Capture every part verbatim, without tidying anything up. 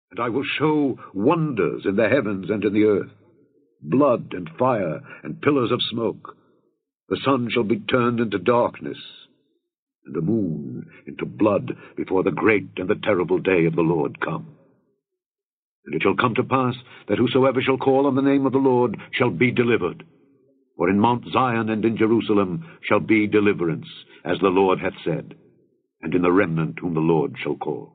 And I will show wonders in the heavens and in the earth, blood and fire and pillars of smoke. The sun shall be turned into darkness, and the moon into blood before the great and the terrible day of the Lord come. And it shall come to pass that whosoever shall call on the name of the Lord shall be delivered. For in Mount Zion and in Jerusalem shall be deliverance, as the Lord hath said, and in the remnant whom the Lord shall call.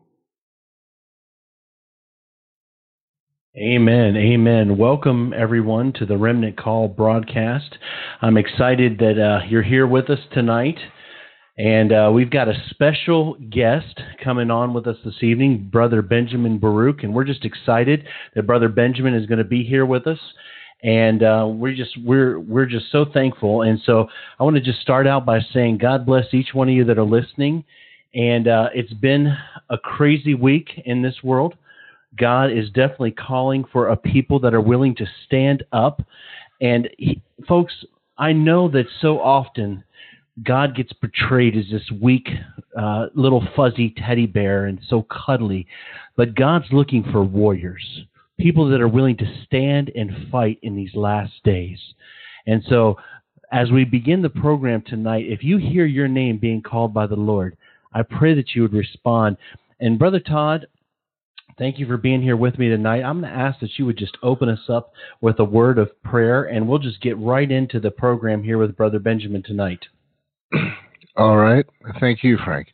Amen. Amen. Welcome, everyone, to the Remnant Call broadcast. I'm excited that uh, you're here with us tonight. And uh, we've got a special guest coming on with us this evening, Brother Benjamin Baruch. And we're just excited that Brother Benjamin is going to be here with us. And uh, we're just we're we're just so thankful. And so I want to just start out by saying God bless each one of you that are listening. And uh, it's been a crazy week in this world. God is definitely calling for a people that are willing to stand up. And he, folks, I know that so often God gets portrayed as this weak, uh, little fuzzy teddy bear and so cuddly. But God's looking for warriors, people that are willing to stand and fight in these last days. And so as we begin the program tonight, if you hear your name being called by the Lord, I pray that you would respond. And Brother Todd, thank you for being here with me tonight. I'm going to ask that you would just open us up with a word of prayer, and we'll just get right into the program here with Brother Benjamin tonight. All right. Thank you, Frank.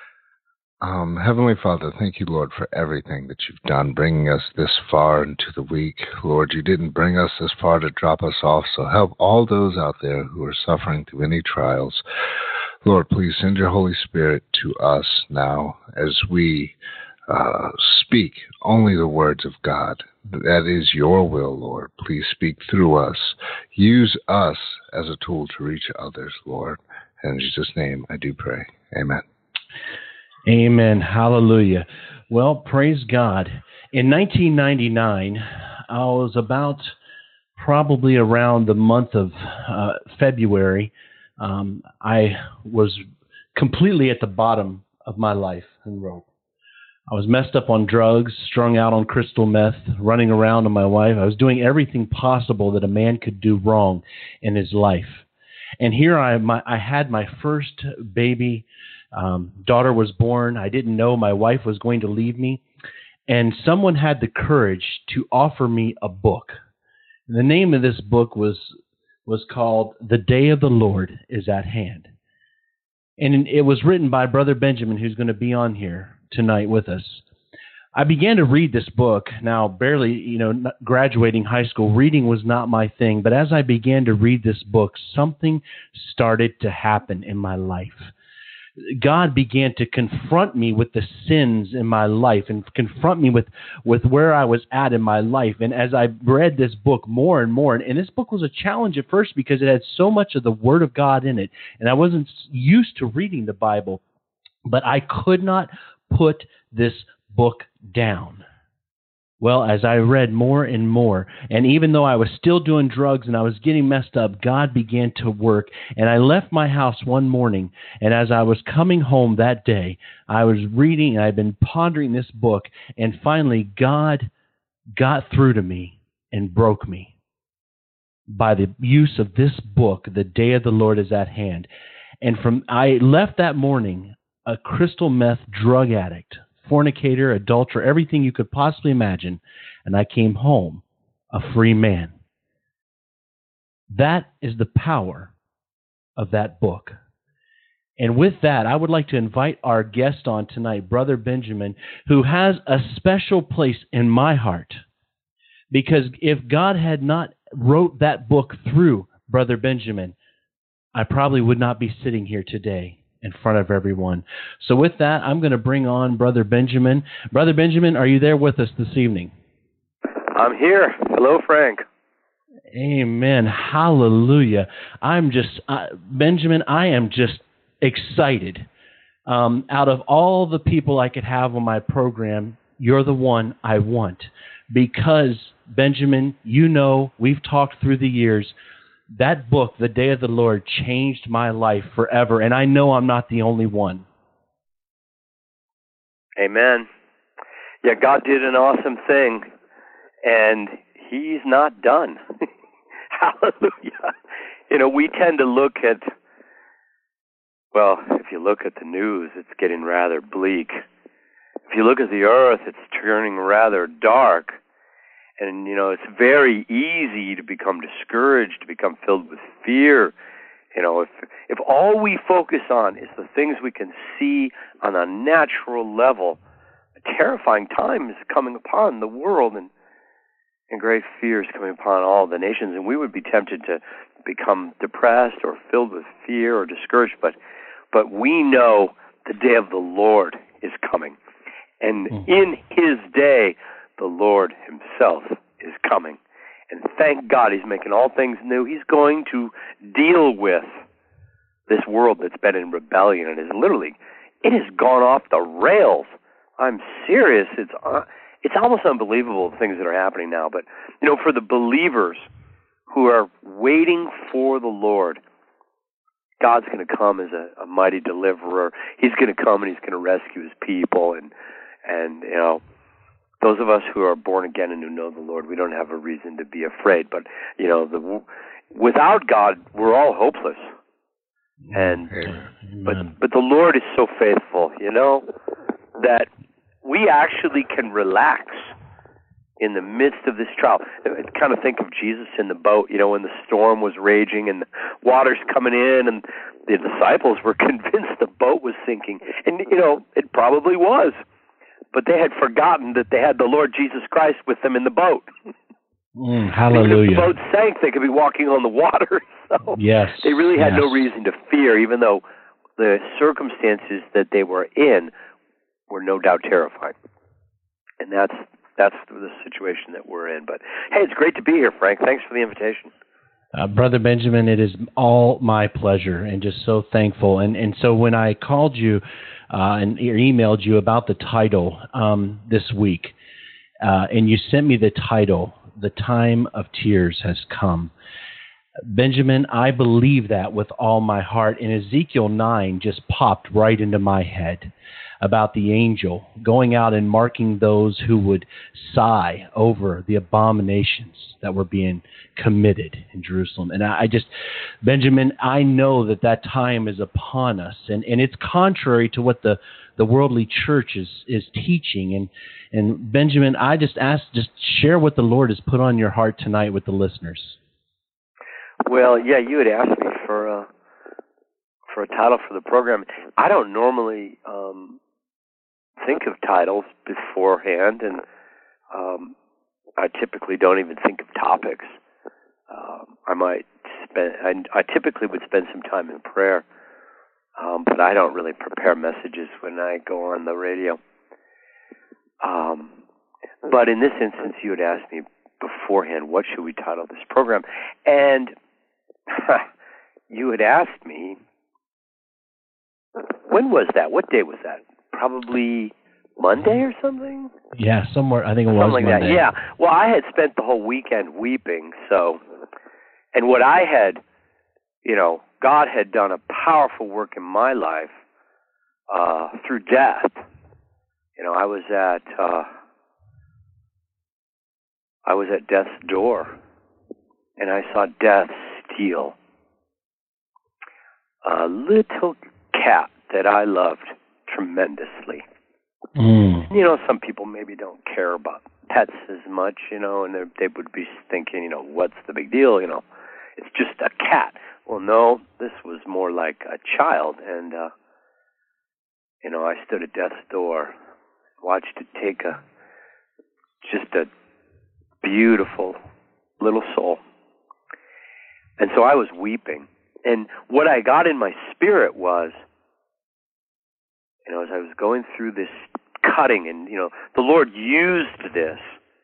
Um, Heavenly Father, thank you, Lord, for everything that you've done, bringing us this far into the week. Lord, you didn't bring us this far to drop us off, so help all those out there who are suffering through any trials. Lord, please send your Holy Spirit to us now as we uh, speak only the words of God. That is your will, Lord. Please speak through us. Use us as a tool to reach others, Lord. In Jesus' name, I do pray. Amen. Amen. Hallelujah. Well, praise God. In nineteen ninety-nine, I was about probably around the month of uh, February. Um, I was completely at the bottom of my life and rope. I was messed up on drugs, strung out on crystal meth, running around on my wife. I was doing everything possible that a man could do wrong in his life. And here I, my, I had my first baby. Um, daughter was born. I didn't know my wife was going to leave me. And someone had the courage to offer me a book. And the name of this book was was called The Day of the Lord is at Hand. And it was written by Brother Benjamin, who's going to be on here tonight with us. I began to read this book. Now, barely, you know, graduating high school, reading was not my thing. But as I began to read this book, something started to happen in my life. God began to confront me with the sins in my life and confront me with, with where I was at in my life. And as I read this book more and more, and, and this book was a challenge at first because it had so much of the Word of God in it, and I wasn't used to reading the Bible, but I could not put this book down. Well, as I read more and more, and even though I was still doing drugs and I was getting messed up, God began to work. And I left my house one morning, and as I was coming home that day, I was reading, and I'd been pondering this book, and finally God got through to me and broke me by the use of this book, The Day of the Lord is at Hand. And from I left that morning a crystal meth drug addict, fornicator, adulterer, everything you could possibly imagine, and I came home a free man. That is the power of that book. And with that, I would like to invite our guest on tonight, Brother Benjamin, who has a special place in my heart. Because if God had not wrote that book through Brother Benjamin, I probably would not be sitting here today in front of everyone. So with that, I'm going to bring on Brother Benjamin. Brother Benjamin, are you there with us this evening? I'm here. Hello, Frank. Amen. Hallelujah. I'm just, uh, Benjamin, I am just excited. Um, out of all the people I could have on my program, you're the one I want. Because, Benjamin, you know, we've talked through the years, that book, The Day of the Lord, changed my life forever, and I know I'm not the only one. Amen. Yeah, God did an awesome thing, and he's not done. Hallelujah. You know, we tend to look at, well, if you look at the news, it's getting rather bleak. If you look at the earth, it's turning rather dark. And, you know, it's very easy to become discouraged, to become filled with fear. You know, if if all we focus on is the things we can see on a natural level, a terrifying time is coming upon the world, and, and great fear is coming upon all the nations. And we would be tempted to become depressed or filled with fear or discouraged. But, but we know the day of the Lord is coming. And mm. in his day, the Lord himself is coming. And thank God he's making all things new. He's going to deal with this world that's been in rebellion and is literally, it has gone off the rails. I'm serious. It's uh, it's almost unbelievable, the things that are happening now. But, you know, for the believers who are waiting for the Lord, God's going to come as a, a mighty deliverer. He's going to come and he's going to rescue his people. And, and you know, those of us who are born again and who know the Lord, we don't have a reason to be afraid. But, you know, the, without God, we're all hopeless. And Amen. but but the Lord is so faithful, you know, that we actually can relax in the midst of this trial. I kind of think of Jesus in the boat, you know, when the storm was raging and the water's coming in, and the disciples were convinced the boat was sinking. And, you know, it probably was. But they had forgotten that they had the Lord Jesus Christ with them in the boat. Mm, hallelujah. Because if the boat sank, they could be walking on the water. So yes. They really had yes. no reason to fear, even though the circumstances that they were in were no doubt terrifying. And that's that's the situation that we're in. But, hey, it's great to be here, Frank. Thanks for the invitation. Uh, Brother Benjamin, it is all my pleasure and just so thankful. And and so when I called you uh, and emailed you about the title um, this week, uh, and you sent me the title, "The Time of Tears Has Come." Benjamin, I believe that with all my heart. And Ezekiel nine just popped right into my head about the angel going out and marking those who would sigh over the abominations that were being committed in Jerusalem. And I just, Benjamin, I know that that time is upon us, and, and it's contrary to what the, the worldly church is, is teaching. And, and Benjamin, I just ask, just share what the Lord has put on your heart tonight with the listeners. Well, yeah, you had asked me for a, for a title for the program. I don't normally um, think of titles beforehand, and um, I typically don't even think of topics. Um, I might spend. I, I typically would spend some time in prayer, um, but I don't really prepare messages when I go on the radio. Um, but in this instance, you had asked me beforehand, what should we title this program? And you had asked me, when was that? What day was that? Probably Monday or something? Yeah, somewhere. I think it was something like Monday. that. Yeah. Well, I had spent the whole weekend weeping, so, and what I had, you know, God had done a powerful work in my life uh, through death. You know, I was at, uh, I was at death's door, and I saw death steal a little cat that I loved tremendously. Mm. You know, some people maybe don't care about pets as much, you know, and they would be thinking, you know, what's the big deal, you know? It's just a cat. Well, no, this was more like a child, and, uh, you know, I stood at death's door, watched it take a, just a beautiful little soul. And so I was weeping. And what I got in my spirit was, you know, as I was going through this cutting, and, you know, the Lord used this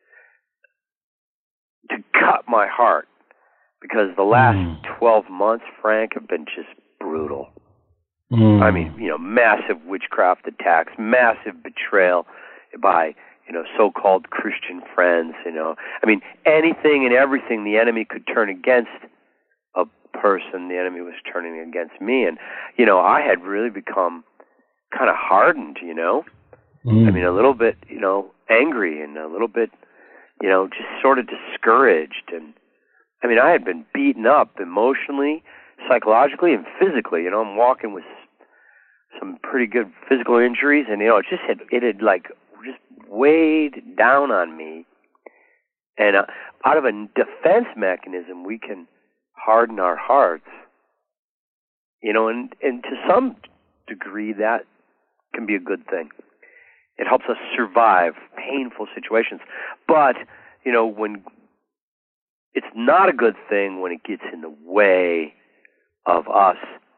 to cut my heart, because the last mm. twelve months, Frank, have been just brutal. Mm. I mean, you know, massive witchcraft attacks, massive betrayal by, you know, so-called Christian friends, you know. I mean, anything and everything the enemy could turn against a person, the enemy was turning against me. And, you know, I had really become kind of hardened, you know. Mm. I mean, a little bit, you know, angry and a little bit, you know, just sort of discouraged. And I mean, I had been beaten up emotionally, psychologically, and physically. You know, I'm walking with some pretty good physical injuries, and you know, it just had it had like just weighed down on me. And uh, out of a defense mechanism, we can harden our hearts. You know, and and to some degree, that can be a good thing. It helps us survive painful situations. But, you know, when it's not a good thing when it gets in the way of us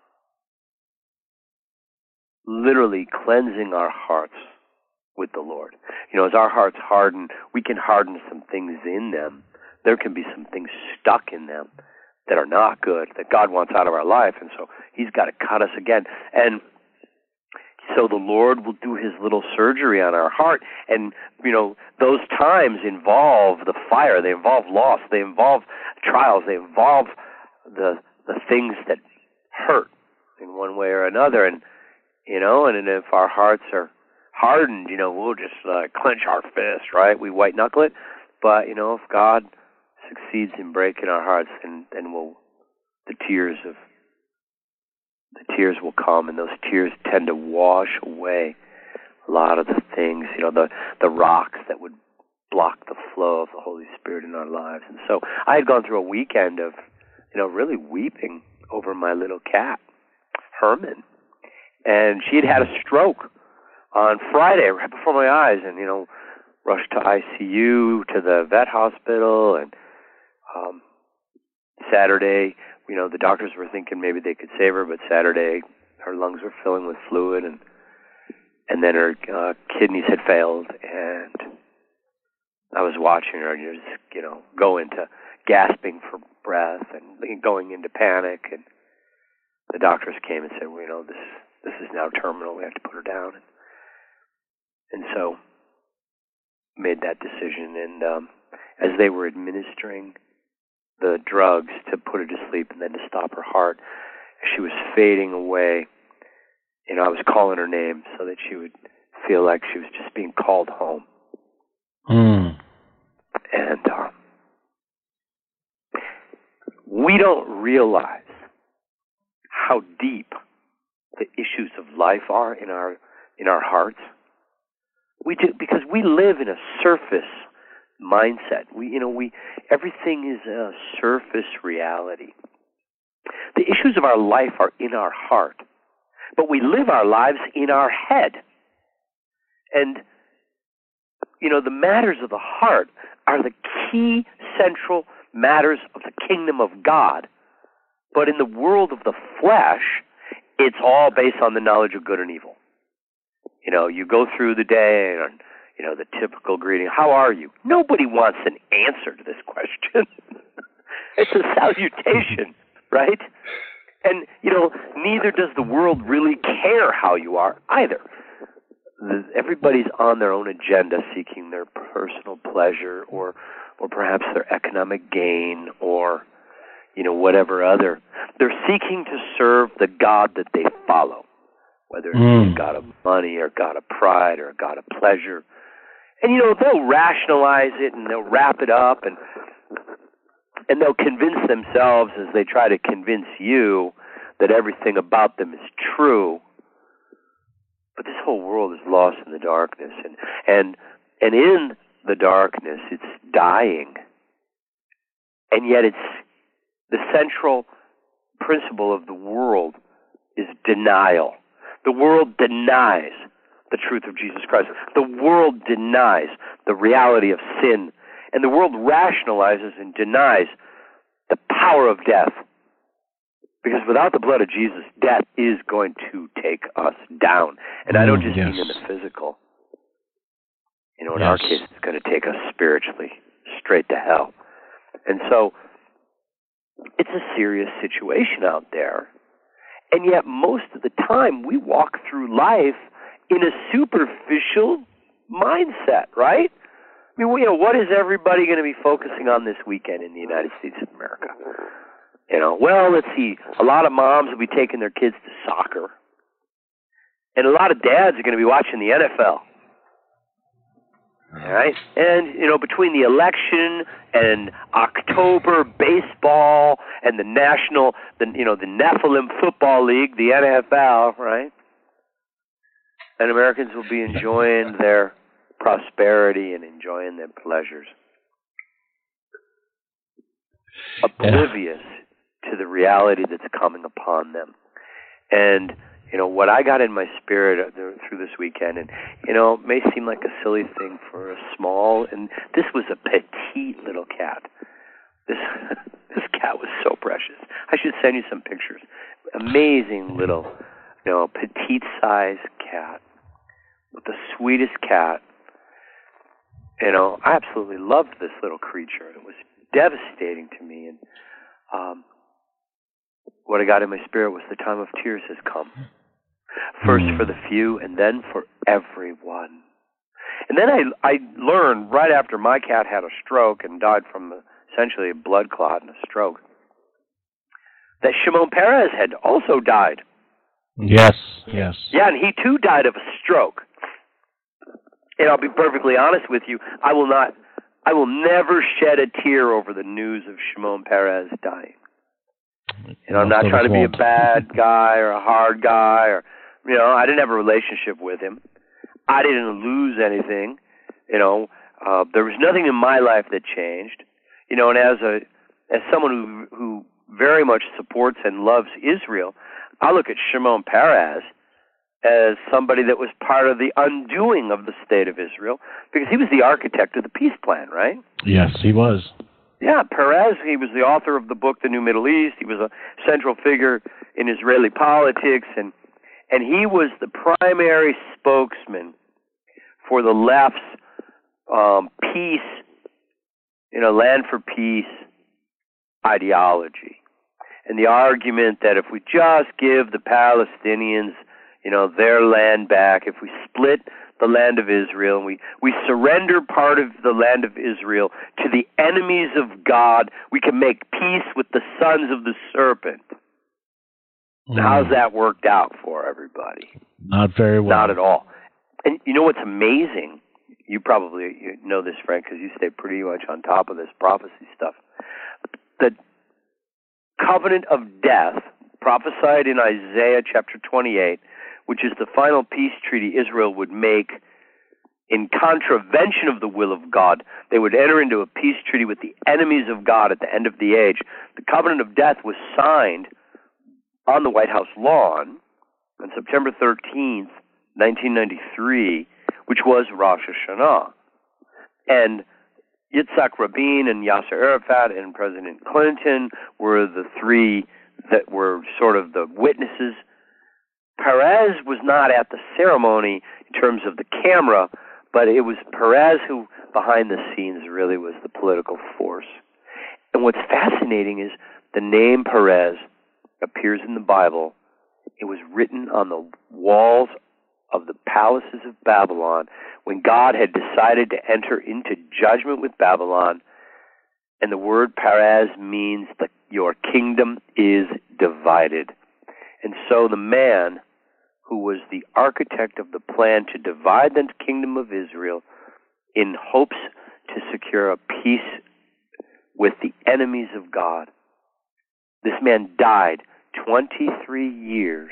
literally cleansing our hearts with the Lord. You know, as our hearts harden, we can harden some things in them. There can be some things stuck in them that are not good, that God wants out of our life. And so he's got to cut us again. And so the Lord will do his little surgery on our heart. And, you know, those times involve the fire. They involve loss. They involve trials. They involve the the things that hurt in one way or another. And, you know, and, and if our hearts are hardened, you know, we'll just uh, clench our fist, right? We white knuckle it. But, you know, if God succeeds in breaking our hearts, then, then we'll, the tears of the tears will come, and those tears tend to wash away a lot of the things, you know, the, the rocks that would block the flow of the Holy Spirit in our lives. And so I had gone through a weekend of, you know, really weeping over my little cat, Herman. And she had had a stroke on Friday right before my eyes, and, you know, rushed to I C U, to the vet hospital, and um, Saturday, you know, the doctors were thinking maybe they could save her, but Saturday her lungs were filling with fluid, and and then her uh, kidneys had failed, and I was watching her just, you know, go into gasping for breath and going into panic, and the doctors came and said, well, you know, this this is now terminal. We have to put her down, and, and so made that decision. And um, as they were administering the drugs to put her to sleep and then to stop her heart, as she was fading away, you know, I was calling her name so that she would feel like she was just being called home. Mm. And um, we don't realize how deep the issues of life are in our in our hearts. We do, because we live in a surface mindset. We, you know, we everything is a surface reality. The issues of our life are in our heart, but we live our lives in our head. And, you know, the matters of the heart are the key central matters of the kingdom of God. But in the world of the flesh, it's all based on the knowledge of good and evil. You know, you go through the day and, you know, the typical greeting, how are you? Nobody wants an answer to this question. It's a salutation, right? And, you know, neither does the world really care how you are either. The, everybody's on their own agenda, seeking their personal pleasure or, or perhaps their economic gain or, you know, whatever other. They're seeking to serve the God that they follow, whether it's mm. a God of money or God of pride or a God of pleasure. And, you know, they'll rationalize it and they'll wrap it up and and they'll convince themselves as they try to convince you that everything about them is true. But this whole world is lost in the darkness. And, and, and in the darkness, it's dying. And yet it's the central principle of the world is denial. The world denies the truth of Jesus Christ. The world denies the reality of sin. And the world rationalizes and denies the power of death. Because without the blood of Jesus, death is going to take us down. And I don't just yes. mean in the physical. You know, in yes. our case, it's going to take us spiritually straight to hell. And so it's a serious situation out there. And yet most of the time we walk through life in a superficial mindset, right? I mean, you know, what is everybody going to be focusing on this weekend in the United States of America? You know, well, let's see. A lot of moms will be taking their kids to soccer. And a lot of dads are going to be watching the N F L. All right, and you know, between the election and October baseball and the national, the you know, the Nephilim Football League, the N F L, right? And Americans will be enjoying their prosperity and enjoying their pleasures, oblivious yeah. to the reality that's coming upon them. And you know, what I got in my spirit through this weekend, and, you know, it may seem like a silly thing for a small, and this was a petite little cat. This this cat was so precious. I should send you some pictures. Amazing little, you know, petite-sized cat with the sweetest cat. You know, I absolutely loved this little creature. It was devastating to me, and um, what I got in my spirit was the time of tears has come. First for the few, and then for everyone. And then I I learned right after my cat had a stroke and died from essentially a blood clot and a stroke that Shimon Peres had also died. Yes, yes. Yeah, and he too died of a stroke. And I'll be perfectly honest with you, I will not, I will never shed a tear over the news of Shimon Peres dying. And I'm not trying to be a bad guy or a hard guy, or, you know, I didn't have a relationship with him. I didn't lose anything. You know, uh, there was nothing in my life that changed. You know, and as a as someone who who very much supports and loves Israel, I look at Shimon Peres as somebody that was part of the undoing of the state of Israel, because he was the architect of the peace plan, right? Yes, he was. Yeah, Peres, he was the author of the book, The New Middle East. He was a central figure in Israeli politics, and and he was the primary spokesman for the left's um, peace, you know, land for peace ideology. And the argument that if we just give the Palestinians, you know, their land back, if we split the land of Israel, and we, we surrender part of the land of Israel to the enemies of God, we can make peace with the sons of the serpent. Mm. How's that worked out for everybody? Not very well. Not at all. And you know what's amazing? You probably you know this, Frank, because you stay pretty much on top of this prophecy stuff. The covenant of death, prophesied in Isaiah chapter twenty-eight, which is the final peace treaty Israel would make in contravention of the will of God. They would enter into a peace treaty with the enemies of God at the end of the age. The covenant of death was signed on the White House lawn on September thirteenth, nineteen ninety-three, which was Rosh Hashanah. And Yitzhak Rabin and Yasser Arafat and President Clinton were the three that were sort of the witnesses. Peres was not at the ceremony in terms of the camera, but it was Peres who, behind the scenes, really was the political force. And what's fascinating is the name Peres appears in the Bible. It was written on the walls of the palaces of Babylon when God had decided to enter into judgment with Babylon. And the word Peres means that your kingdom is divided. And so the man who was the architect of the plan to divide the kingdom of Israel in hopes to secure a peace with the enemies of God, this man died twenty-three years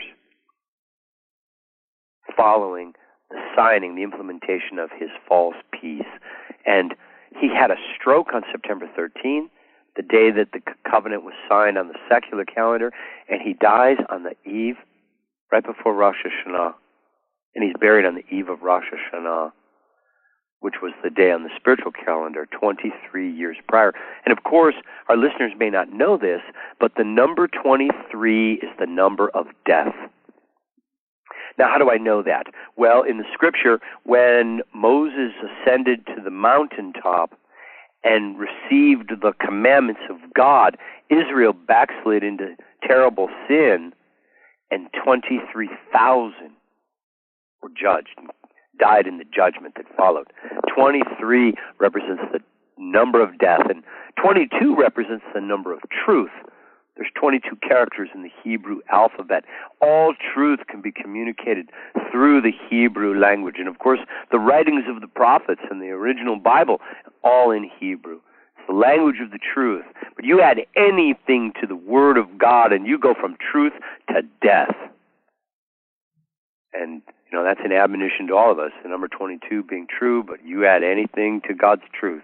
following the signing, the implementation of his false peace. And he had a stroke on September thirteenth, the day that the covenant was signed on the secular calendar, and he dies on the eve, right before Rosh Hashanah. And he's buried on the eve of Rosh Hashanah, which was the day on the spiritual calendar twenty-three years prior. And of course, our listeners may not know this, but the number twenty-three is the number of death. Now, how do I know that? Well, in the scripture, when Moses ascended to the mountaintop and received the commandments of God, Israel backslid into terrible sin, and twenty-three thousand were judged, died in the judgment that followed. twenty-three represents the number of death, and twenty-two represents the number of truth. There's twenty-two characters in the Hebrew alphabet. All truth can be communicated through the Hebrew language. And, of course, the writings of the prophets and the original Bible, all in Hebrew. It's the language of the truth. But you add anything to the Word of God, and you go from truth to death. And, you know, that's an admonition to all of us, the number twenty-two being true, but you add anything to God's truth,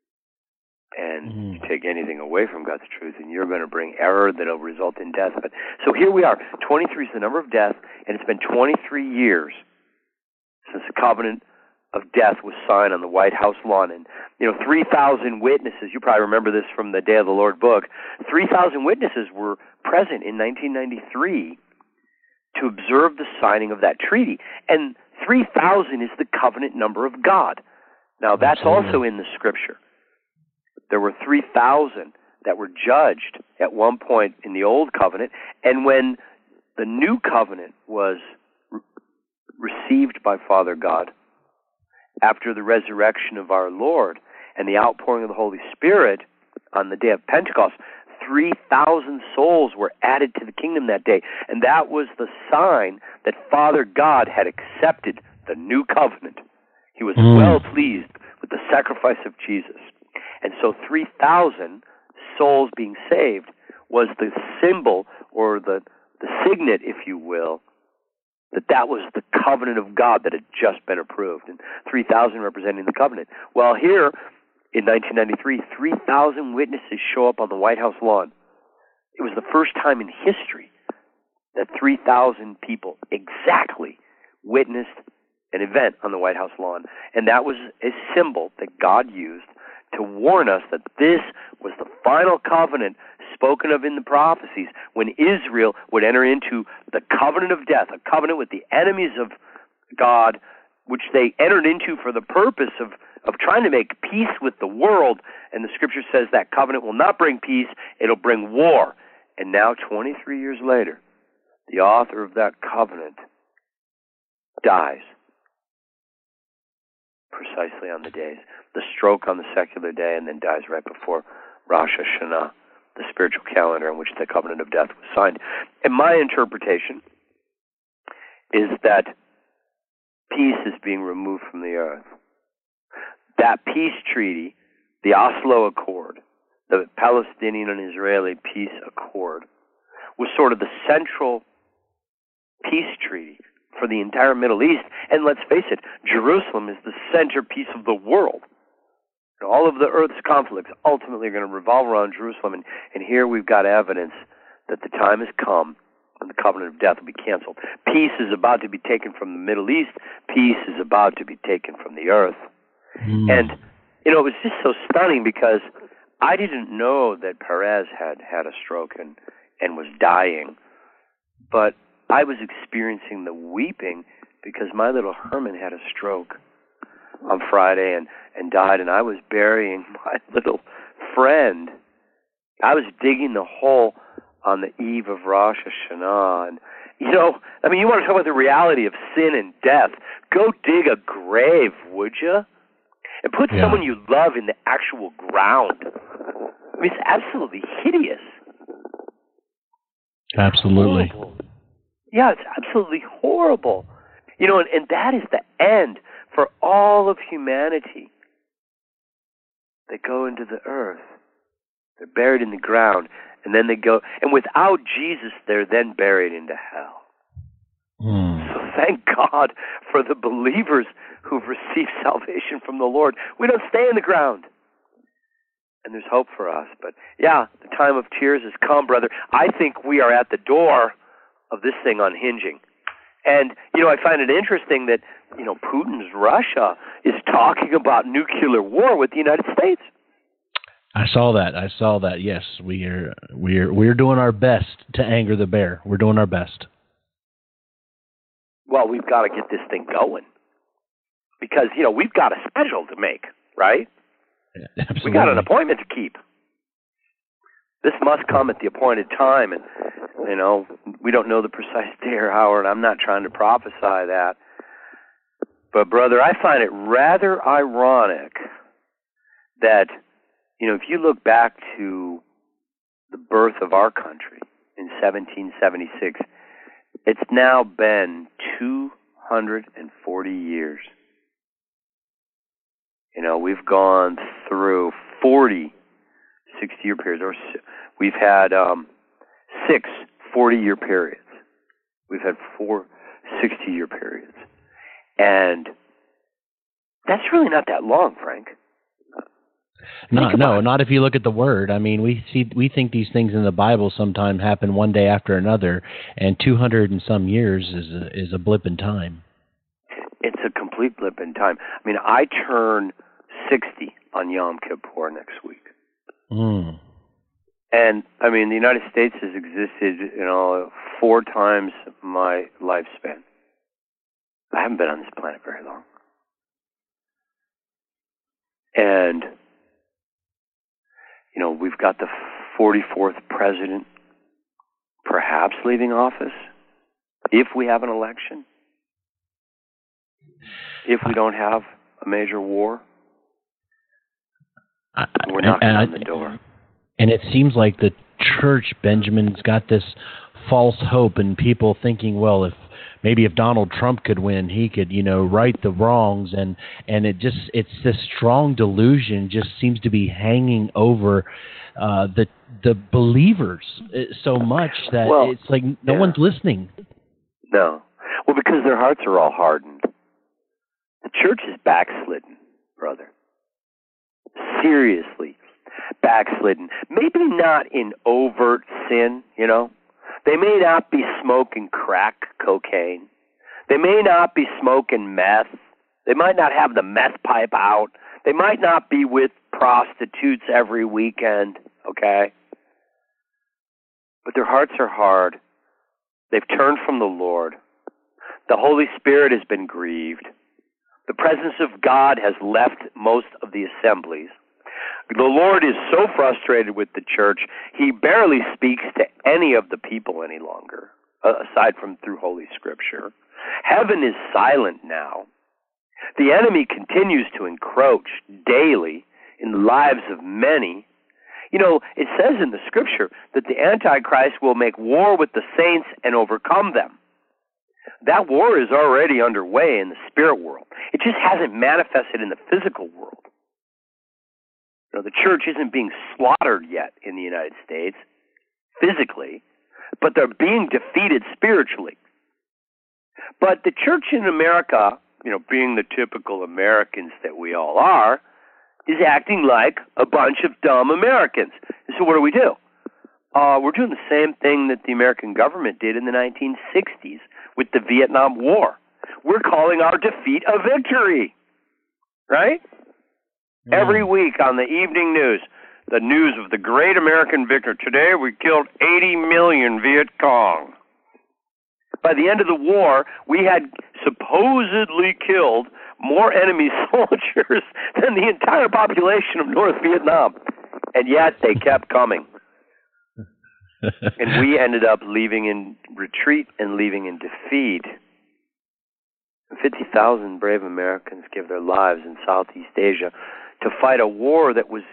and mm-hmm. you take anything away from God's truth, and you're going to bring error that will result in death. But so here we are. twenty-three is the number of death, and it's been twenty-three years since the covenant of death was signed on the White House lawn. And, you know, three thousand witnesses, you probably remember this from the Day of the Lord book, three thousand witnesses were present in nineteen ninety-three to observe the signing of that treaty. And three thousand is the covenant number of God. Now, that's Absolutely. Also in the Scripture. There were three thousand that were judged at one point in the Old Covenant, and when the New Covenant was re- received by Father God, after the resurrection of our Lord and the outpouring of the Holy Spirit on the day of Pentecost, three thousand souls were added to the kingdom that day, and that was the sign that Father God had accepted the New Covenant. He was mm. well pleased with the sacrifice of Jesus. And so three thousand souls being saved was the symbol, or the, the signet, if you will, that that was the covenant of God that had just been approved. And three thousand representing the covenant. Well, here in nineteen ninety-three, three thousand witnesses show up on the White House lawn. It was the first time in history that three thousand people exactly witnessed an event on the White House lawn. And that was a symbol that God used to warn us that this was the final covenant spoken of in the prophecies, when Israel would enter into the covenant of death, a covenant with the enemies of God, which they entered into for the purpose of, of trying to make peace with the world. And the Scripture says that covenant will not bring peace, it'll bring war. And now, twenty-three years later, the author of that covenant dies. Precisely on the days. The stroke on the secular day, and then dies right before Rosh Hashanah, the spiritual calendar in which the covenant of death was signed. And my interpretation is that peace is being removed from the earth. That peace treaty, the Oslo Accord, the Palestinian and Israeli peace accord, was sort of the central peace treaty for the entire Middle East. And let's face it, Jerusalem is the centerpiece of the world. All of the earth's conflicts ultimately are going to revolve around Jerusalem. And, and here we've got evidence that the time has come when the covenant of death will be canceled. Peace is about to be taken from the Middle East. Peace is about to be taken from the earth. Mm. And, you know, it was just so stunning because I didn't know that Perez had had a stroke and, and was dying. But I was experiencing the weeping because my little Herman had a stroke on Friday and, and died, and I was burying my little friend. I was digging the hole on the eve of Rosh Hashanah. And, you know, I mean, you want to talk about the reality of sin and death. Go dig a grave, would you? And put yeah. someone you love in the actual ground. I mean, it's absolutely hideous. Absolutely. Horrible. Yeah, it's absolutely horrible. You know, and, and that is the end for all of humanity. They go into the earth. They're buried in the ground. And then they go, and without Jesus, they're then buried into hell. Mm. So thank God for the believers who've received salvation from the Lord. We don't stay in the ground. And there's hope for us. But yeah, the time of tears has come, brother. I think we are at the door of this thing unhinging. And, you know, I find it interesting that, you know, Putin's Russia is talking about nuclear war with the United States. I saw that. I saw that. Yes, we are we're we're doing our best to anger the bear. We're doing our best. Well, we've got to get this thing going. Because, you know, we've got a schedule to make, right? Yeah, absolutely. We got an appointment to keep. This must come at the appointed time, and, you know, we don't know the precise day or hour, and I'm not trying to prophesy that. But, brother, I find it rather ironic that, you know, if you look back to the birth of our country in seventeen seventy-six, it's now been two hundred forty years. You know, we've gone through forty sixty-year periods, or we've had um, six forty-year periods. We've had four sixty-year periods. And that's really not that long, Frank. No, no, not if you look at the Word. I mean, we see, we think these things in the Bible sometimes happen one day after another, and two hundred and some years is a, is a blip in time. It's a complete blip in time. I mean, I turn sixty on Yom Kippur next week. Mm. And, I mean, the United States has existed, you know, four times my lifespan. I haven't been on this planet very long. And, you know, we've got the forty-fourth president perhaps leaving office if we have an election, if we don't have a major war. I, We're knocking and, on the door. And it seems like the church, Benjamin's got this false hope and people thinking, well, if maybe if Donald Trump could win, he could, you know, right the wrongs. And, and it just, it's this strong delusion just seems to be hanging over uh, the the believers so much that well, it's like no yeah. one's listening. No. Well, because their hearts are all hardened. The church is backslidden, brother. Seriously backslidden. Maybe not in overt sin, you know. They may not be smoking crack cocaine. They may not be smoking meth. They might not have the meth pipe out. They might not be with prostitutes every weekend, okay? But their hearts are hard. They've turned from the Lord. The Holy Spirit has been grieved. The presence of God has left most of the assemblies. The Lord is so frustrated with the church, he barely speaks to any of the people any longer, uh, aside from through Holy Scripture. Heaven is silent now. The enemy continues to encroach daily in the lives of many. You know, it says in the Scripture that the Antichrist will make war with the saints and overcome them. That war is already underway in the spirit world. It just hasn't manifested in the physical world. You know, the church isn't being slaughtered yet in the United States, physically, but they're being defeated spiritually. But the church in America, you know, being the typical Americans that we all are, is acting like a bunch of dumb Americans. So what do we do? Uh, we're doing the same thing that the American government did in the nineteen sixties with the Vietnam War. We're calling our defeat a victory, right? Mm. Every week on the evening news, the news of the great American victory. Today we killed eighty million Viet Cong. By the end of the war, we had supposedly killed more enemy soldiers than the entire population of North Vietnam. And yet they kept coming. And we ended up leaving in retreat and leaving in defeat. fifty thousand brave Americans give their lives in Southeast Asia to fight a war that was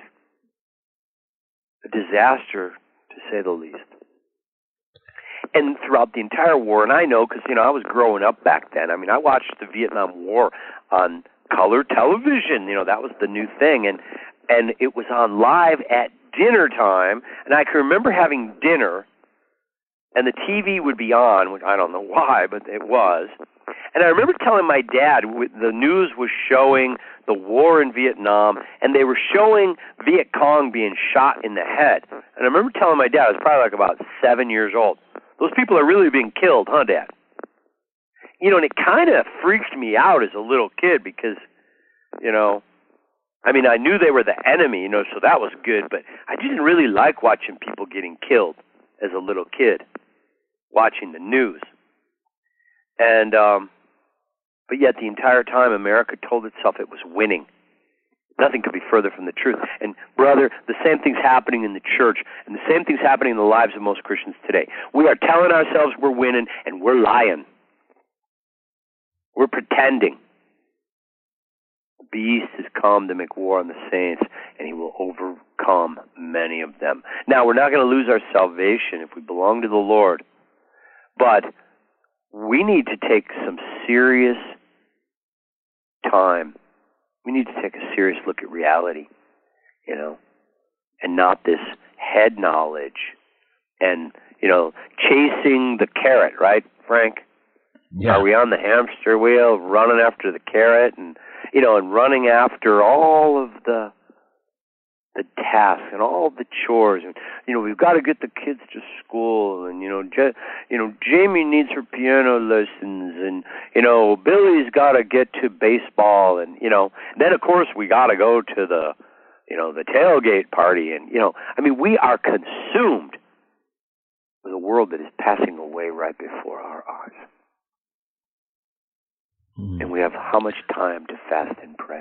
a disaster, to say the least. And throughout the entire war, and I know because, you know, I was growing up back then. I mean, I watched the Vietnam War on color television. You know, that was the new thing. And, and it was on live at dinner time. And I can remember having dinner, and the T V would be on, which I don't know why, but it was. And I remember telling my dad, the news was showing the war in Vietnam, and they were showing Viet Cong being shot in the head. And I remember telling my dad, I was probably like about seven years old, those people are really being killed, huh, Dad? You know, and it kind of freaked me out as a little kid because, you know, I mean, I knew they were the enemy, you know, so that was good, but I didn't really like watching people getting killed as a little kid, watching the news. And, um, but yet the entire time America told itself it was winning. Nothing could be further from the truth. And, brother, the same thing's happening in the church, and the same thing's happening in the lives of most Christians today. We are telling ourselves we're winning, and we're lying. We're pretending. The beast has come to make war on the saints, and he will overcome overcome many of them. Now, we're not going to lose our salvation if we belong to the Lord, but we need to take some serious time. We need to take a serious look at reality, you know, and not this head knowledge and, you know, chasing the carrot, right, Frank? Yeah. Are we on the hamster wheel running after the carrot and, you know, and running after all of the the tasks and all the chores, and you know, we've got to get the kids to school, and you know, Je- you know, Jamie needs her piano lessons, and you know, Billy's got to get to baseball, and you know, then of course we got to go to the, you know, the tailgate party, and you know, I mean, we are consumed with a world that is passing away right before our eyes, mm. and we have how much time to fast and pray?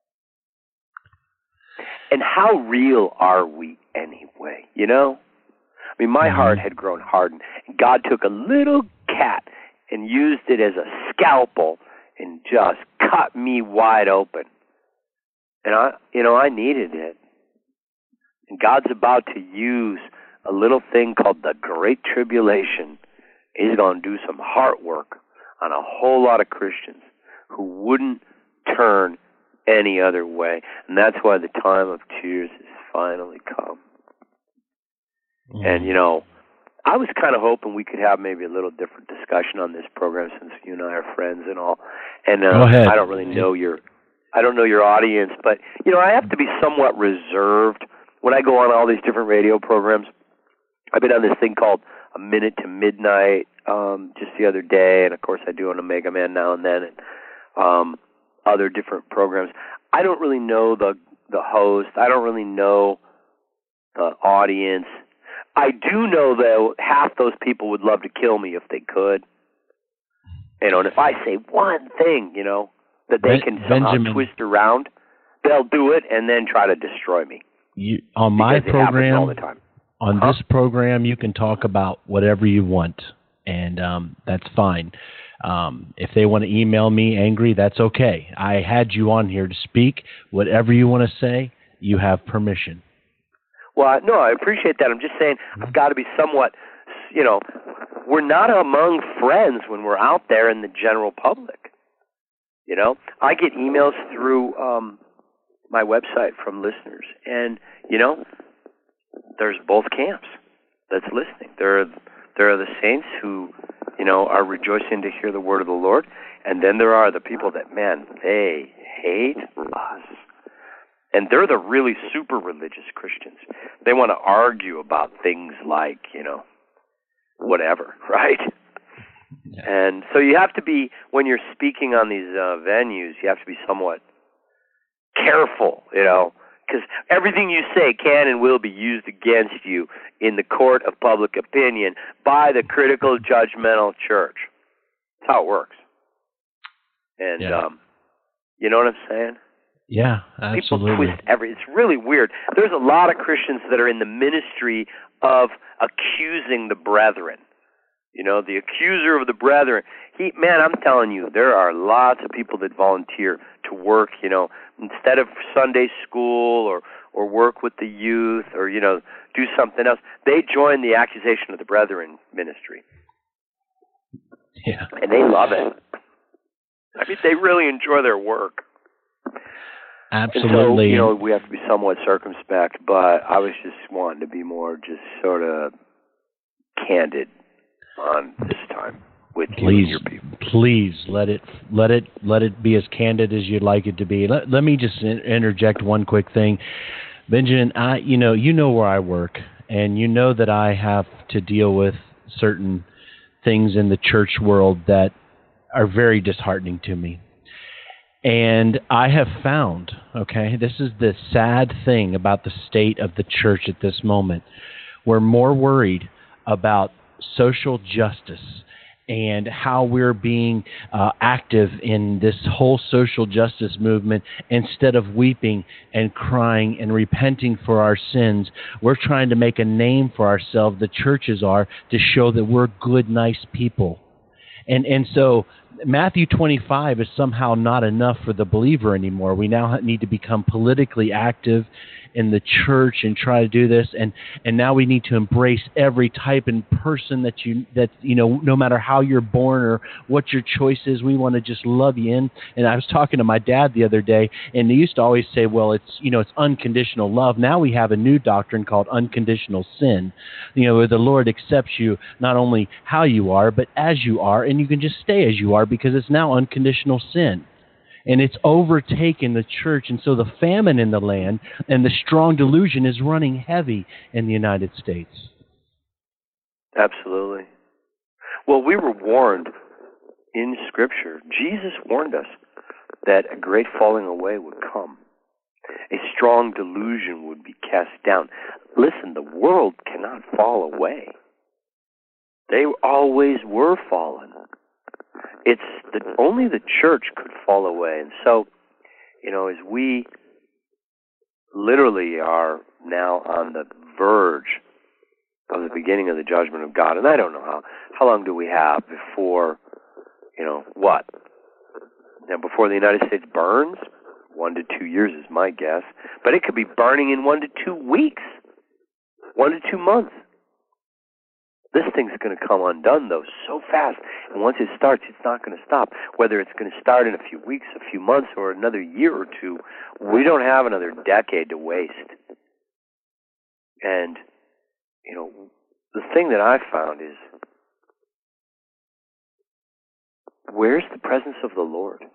And how real are we anyway, you know? I mean, my mm-hmm. heart had grown hardened. God took a little cat and used it as a scalpel and just cut me wide open. And, I, you know, I needed it. And God's about to use a little thing called the Great Tribulation. He's going to do some heart work on a whole lot of Christians who wouldn't turn any other way. And that's why the time of tears has finally come. Mm. And, you know, I was kind of hoping we could have maybe a little different discussion on this program since you and I are friends and all. And uh, Go ahead. I don't really know your, I don't know your audience, but, you know, I have to be somewhat reserved when I go on all these different radio programs. I've been on this thing called A Minute to Midnight um, just the other day, and, of course, I do an Omega Man now and then, and um other different programs. I don't really know the the host. I don't really know the audience. I do know that half those people would love to kill me if they could. You know, and if I say one thing, you know, that they can somehow Benjamin, twist around, they'll do it and then try to destroy me. You, on my program, all the time. on huh? this program, you can talk about whatever you want, and um, that's fine. Um, if they want to email me angry, that's okay. I had you on here to speak. Whatever you want to say, you have permission. Well, no, I appreciate that. I'm just saying I've got to be somewhat, you know, we're not among friends when we're out there in the general public. You know, I get emails through um, my website from listeners, and, you know, there's both camps that's listening. There are, there are the saints who, you know, are rejoicing to hear the word of the Lord. And then there are the people that, man, they hate us. And they're the really super religious Christians. They want to argue about things like, you know, whatever, right? Yeah. And so you have to be, when you're speaking on these uh, venues, you have to be somewhat careful, you know, because everything you say can and will be used against you in the court of public opinion by the critical, judgmental church. That's how it works. And, yeah. um, you know what I'm saying? Yeah, absolutely. People twist every. It's really weird. There's a lot of Christians that are in the ministry of accusing the brethren. You know, the accuser of the brethren. He, man, I'm telling you, there are lots of people that volunteer to work, you know, instead of Sunday school or, or work with the youth or, you know, do something else. They join the accusation of the brethren ministry. Yeah. And they love it. I mean, they really enjoy their work. Absolutely. And so, you know, we have to be somewhat circumspect, but I was just wanting to be more just sort of candid on this time with please, you and your people. Please let it let it let it be as candid as you'd like it to be. Let, let me just in, interject one quick thing, Benjamin. I you know you know where I work, and you know that I have to deal with certain things in the church world that are very disheartening to me. And I have found, okay, this is the sad thing about the state of the church at this moment. We're more worried about social justice and how we're being uh, active in this whole social justice movement instead of weeping and crying and repenting for our sins. We're trying to make a name for ourselves, the churches are, to show that we're good, nice people. And and so Matthew twenty-five is somehow not enough for the believer anymore. We now need to become politically active in the church and try to do this, and, and now we need to embrace every type and person that you that you know, no matter how you're born or what your choice is, we want to just love you in. And I was talking to my dad the other day, and he used to always say, well, it's you know it's unconditional love. Now we have a new doctrine called unconditional sin, you know, where the Lord accepts you not only how you are, but as you are, and you can just stay as you are because it's now unconditional sin. And it's overtaken the church, and so the famine in the land and the strong delusion is running heavy in the United States. Absolutely. Well, we were warned in Scripture. Jesus warned us that a great falling away would come. A strong delusion would be cast down. Listen, the world cannot fall away. They always were fallen. It's the, only the church could fall away. And so, you know, as we literally are now on the verge of the beginning of the judgment of God, and I don't know how, how long do we have before, you know, what? Now, before the United States burns? One to two years is my guess. But it could be burning in one to two weeks, one to two months. This thing's going to come undone, though, so fast. And once it starts, it's not going to stop. Whether it's going to start in a few weeks, a few months, or another year or two, we don't have another decade to waste. And, you know, the thing that I've found is, where's the presence of the Lord?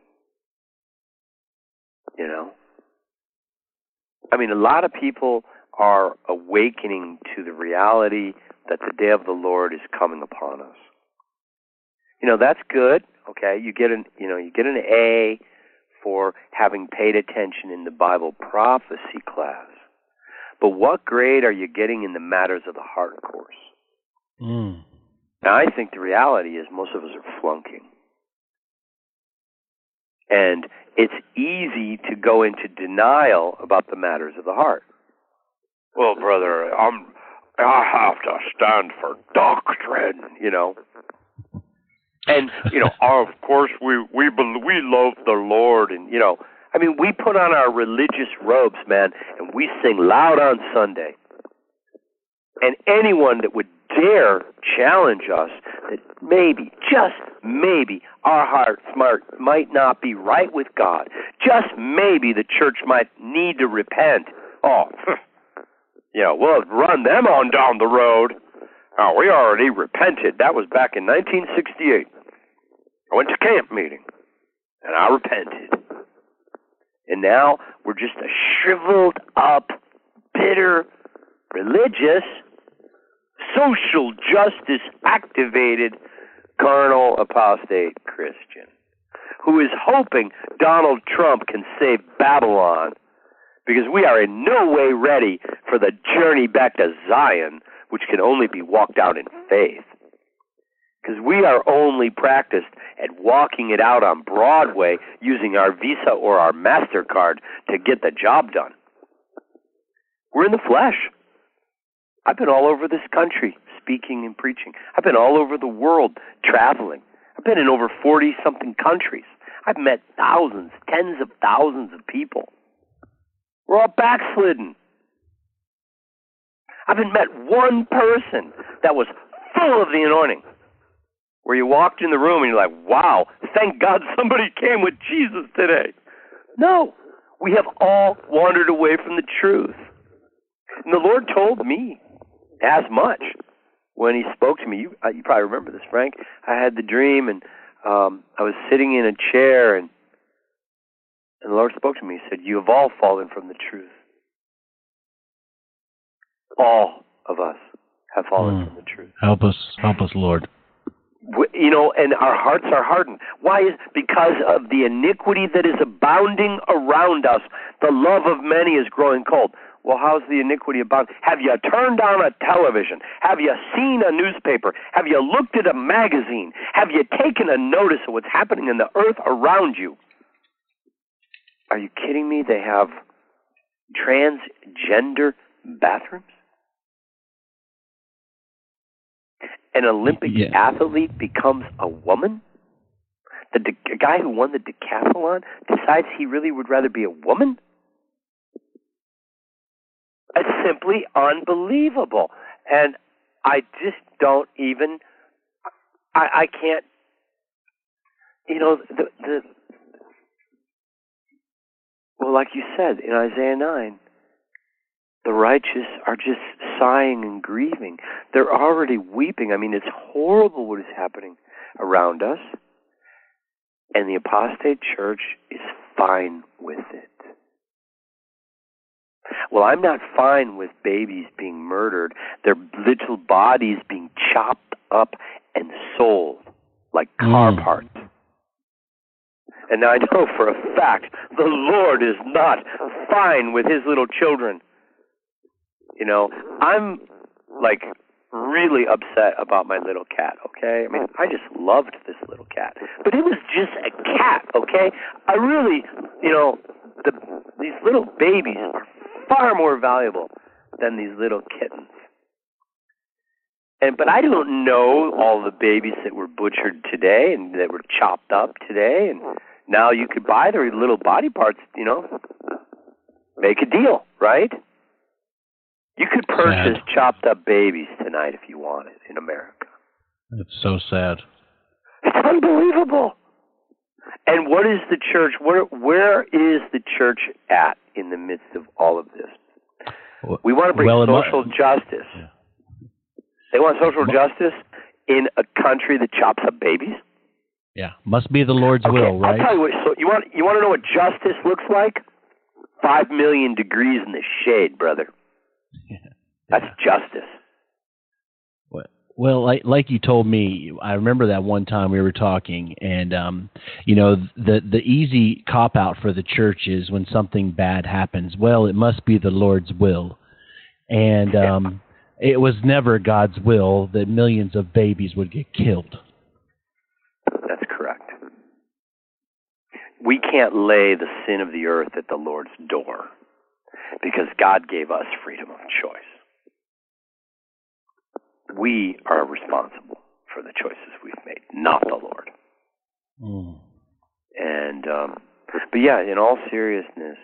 You know? I mean, a lot of people are awakening to the reality that the day of the Lord is coming upon us. You know, that's good. Okay, you get an you know you get an A for having paid attention in the Bible prophecy class. But what grade are you getting in the matters of the heart course? Mm. Now, I think the reality is most of us are flunking. And it's easy to go into denial about the matters of the heart. Well, brother, I'm I have to stand for doctrine, you know. And, you know, of course, we we we love the Lord. And, you know, I mean, we put on our religious robes, man, and we sing loud on Sunday. And anyone that would dare challenge us that maybe, just maybe, our heart smart might not be right with God, just maybe the church might need to repent. Oh, you know, we'll run them on down the road. Oh, we already repented. That was back in nineteen sixty-eight. I went to camp meeting, and I repented. And now we're just a shriveled up, bitter, religious, social justice activated, carnal, apostate Christian who is hoping Donald Trump can save Babylon, because we are in no way ready for the journey back to Zion, which can only be walked out in faith. Because we are only practiced at walking it out on Broadway using our Visa or our MasterCard to get the job done. We're in the flesh. I've been all over this country speaking and preaching. I've been all over the world traveling. I've been in over forty-something countries. I've met thousands, tens of thousands of people. We're all backslidden. I haven't met one person that was full of the anointing, where you walked in the room and you're like, wow, thank God somebody came with Jesus today. No, we have all wandered away from the truth. And the Lord told me as much when he spoke to me. You, uh, you probably remember this, Frank. I had the dream, and um, I was sitting in a chair, and, and the Lord spoke to me. He said, you have all fallen from the truth. All of us have fallen mm. from the truth. Help us, help us, Lord. You know, and our hearts are hardened. Why is because of the iniquity that is abounding around us. The love of many is growing cold. Well, how's the iniquity abound? Have you turned on a television? Have you seen a newspaper? Have you looked at a magazine? Have you taken a notice of what's happening in the earth around you? Are you kidding me? They have transgender bathrooms? An Olympic yeah. athlete becomes a woman? The de- a guy who won the decathlon decides he really would rather be a woman? It's simply unbelievable. And I just don't even, I, I can't, you know, the, the, well, like you said in Isaiah nine, the righteous are just sighing and grieving. They're already weeping. I mean, it's horrible what is happening around us. And the apostate church is fine with it. Well, I'm not fine with babies being murdered, their little bodies being chopped up and sold like car Mm. parts. And I know for a fact the Lord is not fine with his little children. You know, I'm like really upset about my little cat, okay? I mean, I just loved this little cat. But it was just a cat, okay? I really, you know, the, these little babies are far more valuable than these little kittens. And but I don't know all the babies that were butchered today and that were chopped up today, and now you could buy their little body parts, you know, make a deal, right? You could purchase Sad. chopped up babies tonight if you wanted in America. It's so sad. It's unbelievable. And what is the church, where where is the church at in the midst of all of this? We want to bring well, social mu- justice. Yeah. They want social justice in a country that chops up babies? Yeah, must be the Lord's Okay, will, right? I'll tell you what, so you want, you want to know what justice looks like? Five million degrees in the shade, brother. Yeah. That's justice. Well, well, like like you told me, I remember that one time we were talking, and um, you know, the the easy cop out for the church is when something bad happens. Well, it must be the Lord's will, and um, it was never God's will that millions of babies would get killed. That's correct. We can't lay the sin of the earth at the Lord's door because God gave us freedom of choice. We are responsible for the choices we've made, not the Lord. Mm. And, um, but yeah, in all seriousness,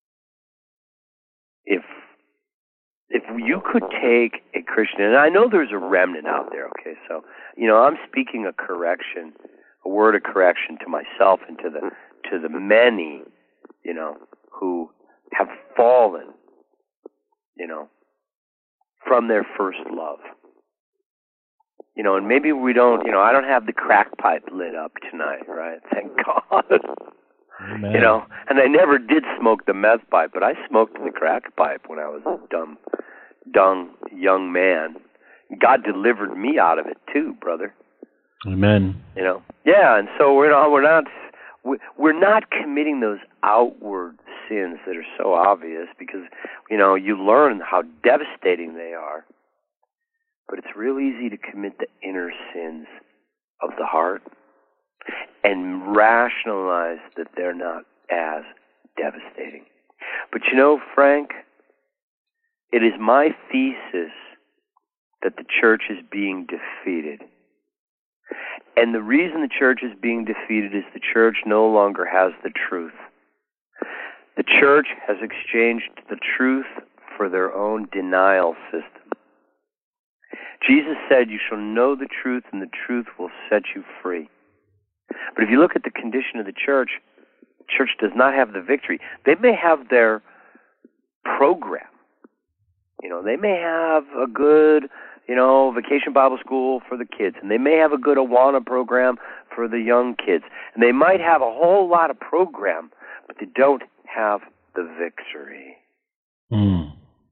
if if you could take a Christian, and I know there's a remnant out there, okay, so, you know, I'm speaking a correction, a word of correction to myself and to the to the many, you know, who have fallen, you know, from their first love. You know, and maybe we don't, you know, I don't have the crack pipe lit up tonight, right? Thank God. Amen. You know, and I never did smoke the meth pipe, but I smoked the crack pipe when I was a dumb, dumb young man. God delivered me out of it too, brother. Amen. You know, yeah, and so we're not, we're not, we're not committing those outward sins that are so obvious because, you know, you learn how devastating they are. But it's real easy to commit the inner sins of the heart and rationalize that they're not as devastating. But you know, Frank, it is my thesis that the church is being defeated. And the reason the church is being defeated is the church no longer has the truth. The church has exchanged the truth for their own denial system. Jesus said, "You shall know the truth, and the truth will set you free." But if you look at the condition of the church, the church does not have the victory. They may have their program. You know, they may have a good, you know, vacation Bible school for the kids, and they may have a good Awana program for the young kids, and they might have a whole lot of program, but they don't have the victory. Mm.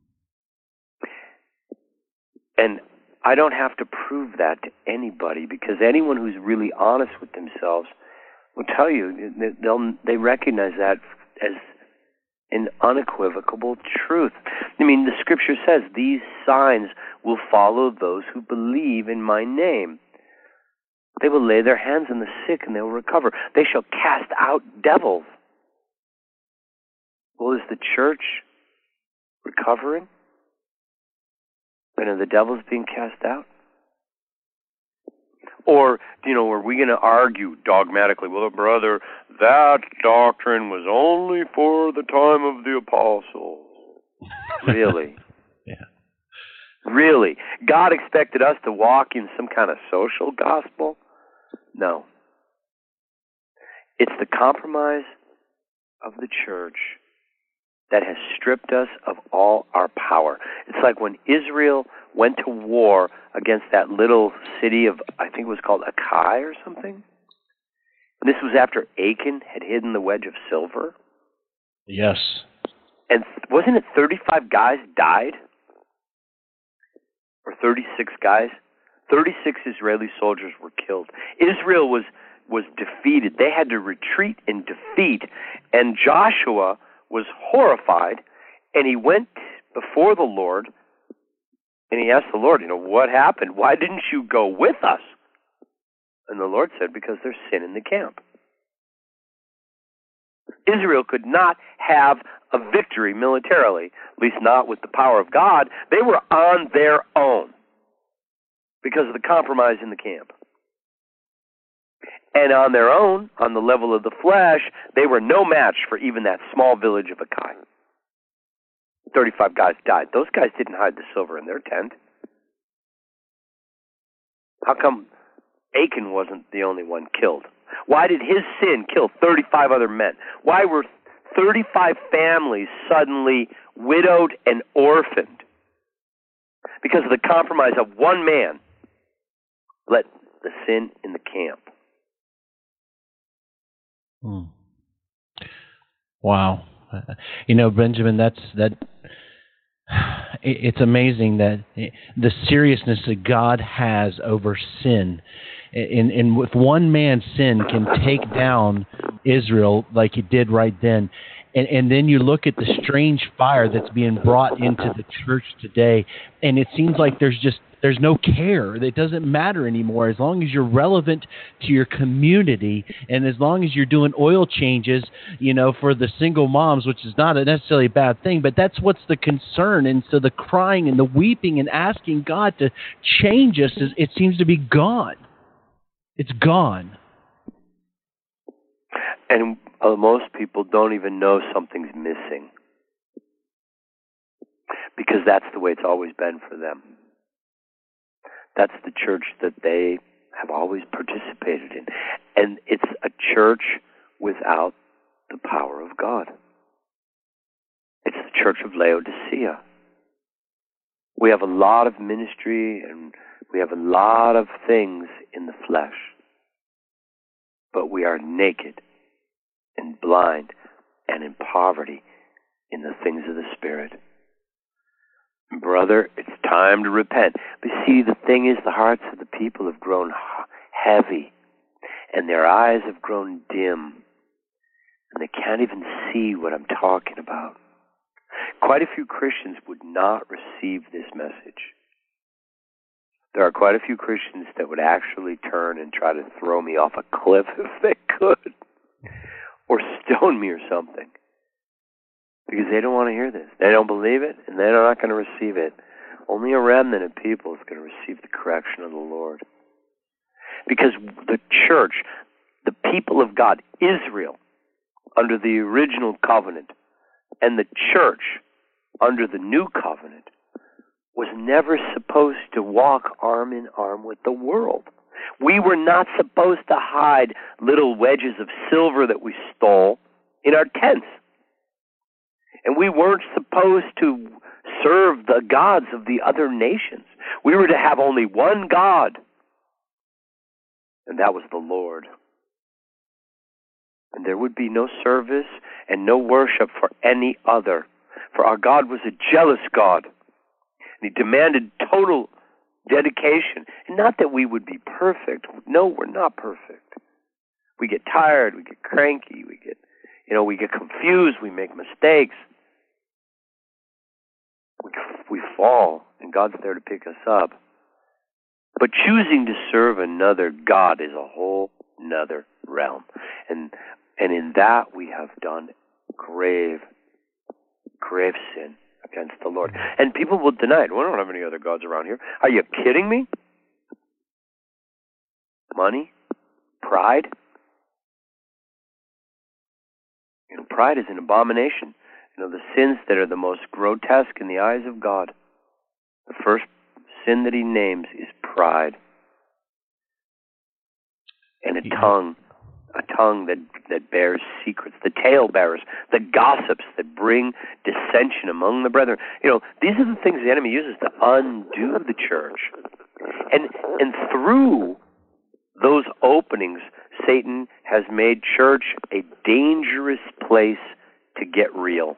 And I don't have to prove that to anybody because anyone who's really honest with themselves will tell you they'll they recognize that as an unequivocal truth. I mean, the scripture says these signs will follow those who believe in my name. They will lay their hands on the sick and they will recover. They shall cast out devils. Well, is the church recovering? And are the devils being cast out? Or, you know, are we going to argue dogmatically, well, brother, that doctrine was only for the time of the apostles? Really? Yeah. Really? God expected us to walk in some kind of social gospel? No. It's the compromise of the church that has stripped us of all our power. It's like when Israel went to war against that little city of, I think it was called Akai or something. And this was after Achan had hidden the wedge of silver. Yes. And wasn't it thirty-five guys died? Or thirty-six guys? thirty-six Israeli soldiers were killed. Israel was, was defeated. They had to retreat in defeat. And Joshua was horrified, and he went before the Lord, and he asked the Lord, you know, what happened? Why didn't you go with us? And the Lord said, because there's sin in the camp. Israel could not have a victory militarily, at least not with the power of God. They were on their own because of the compromise in the camp. And on their own, on the level of the flesh, they were no match for even that small village of Akai. thirty-five guys died. Those guys didn't hide the silver in their tent. How come Achan wasn't the only one killed? Why did his sin kill thirty-five other men? Why were thirty-five families suddenly widowed and orphaned? Because of the compromise of one man let the sin in the camp. Hmm. Wow. You know, Benjamin, that's that. It's amazing that the seriousness that God has over sin, and, and with one man's sin can take down Israel like it did right then. And, and then you look at the strange fire that's being brought into the church today, and it seems like there's just there's no care. It doesn't matter anymore. As long as you're relevant to your community, and as long as you're doing oil changes, you know, for the single moms, which is not a necessarily a bad thing, but that's what's the concern. And so the crying and the weeping and asking God to change us, is, it seems to be gone. It's gone. And uh, most people don't even know something's missing, because that's the way it's always been for them. That's the church that they have always participated in. And it's a church without the power of God. It's the church of Laodicea. We have a lot of ministry and we have a lot of things in the flesh, but we are naked and blind and in poverty in the things of the Spirit. Brother, it's time to repent. But see, the thing is, the hearts of the people have grown heavy, and their eyes have grown dim, and they can't even see what I'm talking about. Quite a few Christians would not receive this message. There are quite a few Christians that would actually turn and try to throw me off a cliff if they could, or stone me or something. Because they don't want to hear this. They don't believe it, and they're not going to receive it. Only a remnant of people is going to receive the correction of the Lord. Because the church, the people of God, Israel, under the original covenant, and the church, under the new covenant, was never supposed to walk arm in arm with the world. We were not supposed to hide little wedges of silver that we stole in our tents. And we weren't supposed to serve the gods of the other nations. We were to have only one God, and that was the Lord. And there would be no service and no worship for any other, for our God was a jealous God, and He demanded total dedication. And not that we would be perfect. No, we're not perfect. We get tired, we get cranky, we get, you know, we get confused, we make mistakes. We, we fall, and God's there to pick us up. But choosing to serve another God is a whole nother realm. And and in that we have done grave, grave sin against the Lord. And people will deny it. We don't have any other gods around here. Are you kidding me? money, pride. You know, pride is an abomination. You know, the sins that are the most grotesque in the eyes of God. The first sin that he names is pride. And a yeah. tongue, a tongue that, that bears secrets, the talebearers, the gossips that bring dissension among the brethren. You know, these are the things the enemy uses to undo the church. And and through those openings, Satan has made church a dangerous place to get real.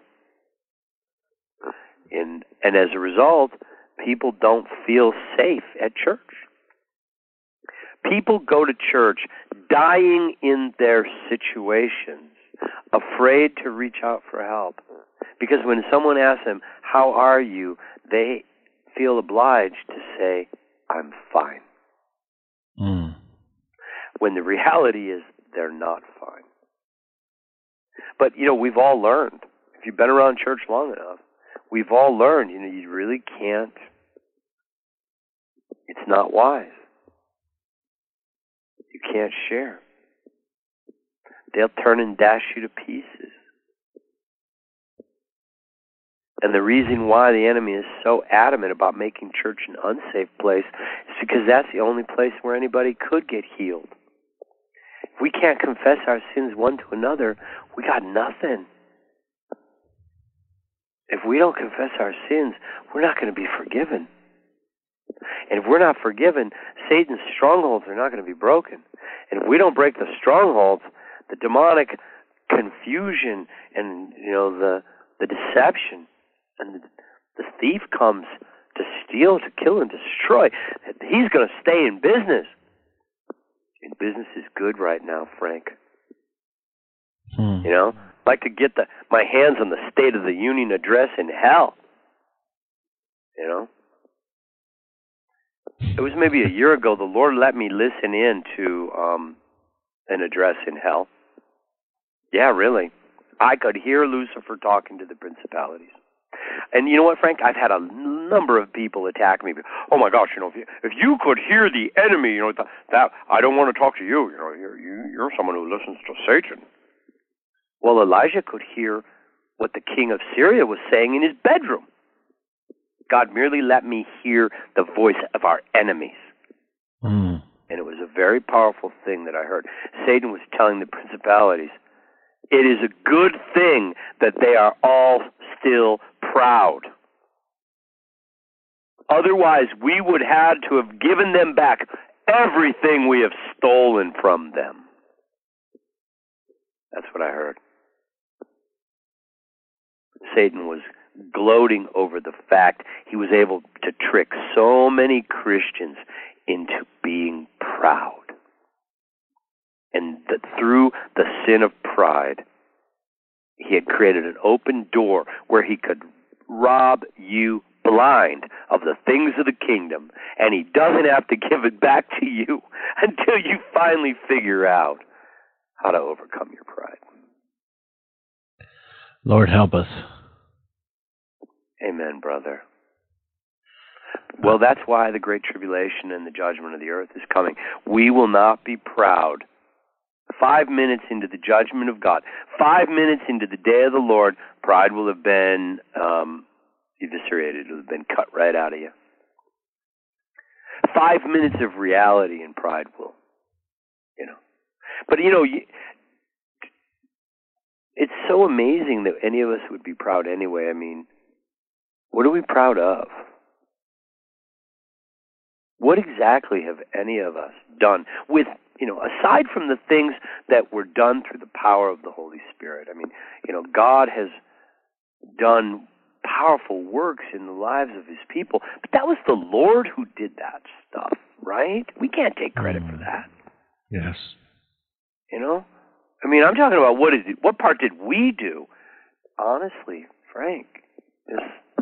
And, and as a result, people don't feel safe at church. People go to church dying in their situations, afraid to reach out for help. Because when someone asks them, how are you, they feel obliged to say, I'm fine. Mm. When the reality is they're not fine. But, you know, we've all learned, if you've been around church long enough, we've all learned, you know, you really can't, it's not wise. You can't share. They'll turn and dash you to pieces. And the reason why the enemy is so adamant about making church an unsafe place is because that's the only place where anybody could get healed. If we can't confess our sins one to another, we got nothing. If we don't confess our sins, we're not going to be forgiven. And if we're not forgiven, Satan's strongholds are not going to be broken. And if we don't break the strongholds, the demonic confusion and, you know, the the deception, and the, the thief comes to steal, to kill, and destroy, he's going to stay in business. And business is good right now, Frank. Hmm. You know, I'd like to get the my hands on the State of the Union address in hell. You know? It was maybe a year ago, the Lord let me listen in to um, an address in hell. Yeah, really. I could hear Lucifer talking to the principalities. And you know what, Frank? I've had a number of people attack me. Oh my gosh, you know, if you, if you could hear the enemy, you know, that, that I don't want to talk to you. You know, you're, you, you're someone who listens to Satan. Well, Elijah could hear what the king of Syria was saying in his bedroom. God merely let me hear the voice of our enemies. Mm. And it was a very powerful thing that I heard. Satan was telling the principalities, it is a good thing that they are all still proud. Otherwise, we would have to have given them back everything we have stolen from them. That's what I heard. Satan was gloating over the fact he was able to trick so many Christians into being proud. And that through the sin of pride, he had created an open door where he could rob you blind of the things of the kingdom, and he doesn't have to give it back to you until you finally figure out how to overcome your pride. Lord, help us. Amen, brother. Well, that's why the great tribulation and the judgment of the earth is coming. We will not be proud. Five minutes into the judgment of God, five minutes into the day of the Lord, pride will have been um, eviscerated. It will have been cut right out of you. Five minutes of reality and pride will, you know. But, you know, you, it's so amazing that any of us would be proud anyway. I mean, what are we proud of? What exactly have any of us done with, you know, aside from the things that were done through the power of the Holy Spirit? I mean, you know, God has done powerful works in the lives of his people, but that was the Lord who did that stuff, right? We can't take credit for that. Yes. You know? I mean, I'm talking about what is it, what part did we do? Honestly, Frank, is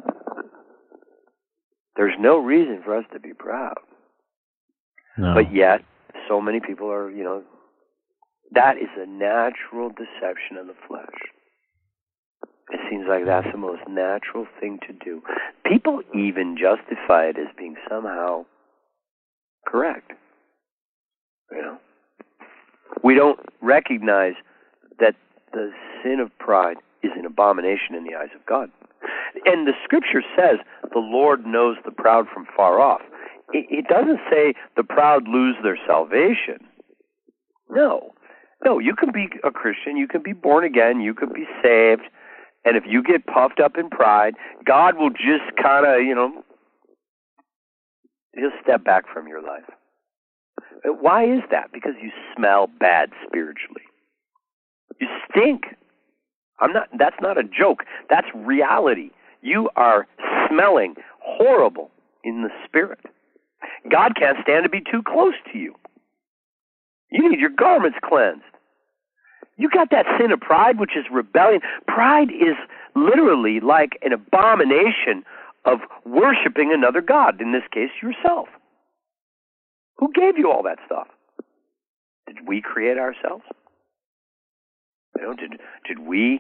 there's no reason for us to be proud. No. But yet, so many people are, you know, that is a natural deception of the flesh. It seems like that's the most natural thing to do. People even justify it as being somehow correct. You know, we don't recognize that the sin of pride is an abomination in the eyes of God. And the Scripture says the Lord knows the proud from far off. It, it doesn't say the proud lose their salvation. No. No, you can be a Christian, you can be born again, you can be saved, and if you get puffed up in pride, God will just kind of, you know, he'll step back from your life. Why is that? Because you smell bad spiritually. You stink. I'm not. That's not a joke. That's reality. You are smelling horrible in the spirit. God can't stand to be too close to you. You need your garments cleansed. You got that sin of pride, which is rebellion. Pride is literally like an abomination of worshiping another god, in this case, yourself. Who gave you all that stuff? Did we create ourselves? You know, did did we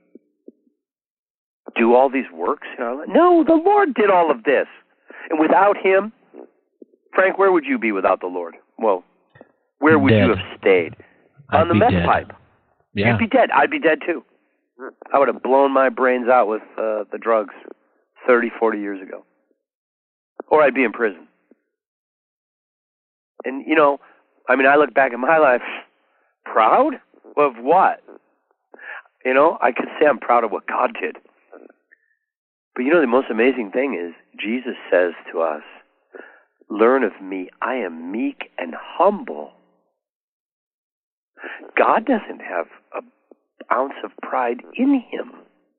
do all these works in our life? No, the Lord did all of this. And without him, Frank, where would you be without the Lord? Well, where would Dead. you have stayed? I'd On the be meth dead. pipe. Yeah. You'd be dead. I'd be dead too. I would have blown my brains out with uh, the drugs thirty, forty years ago. Or I'd be in prison. And, you know, I mean, I look back at my life, proud of what? You know, I could say I'm proud of what God did. But, you know, the most amazing thing is Jesus says to us, learn of me, I am meek and humble. God doesn't have an ounce of pride in him.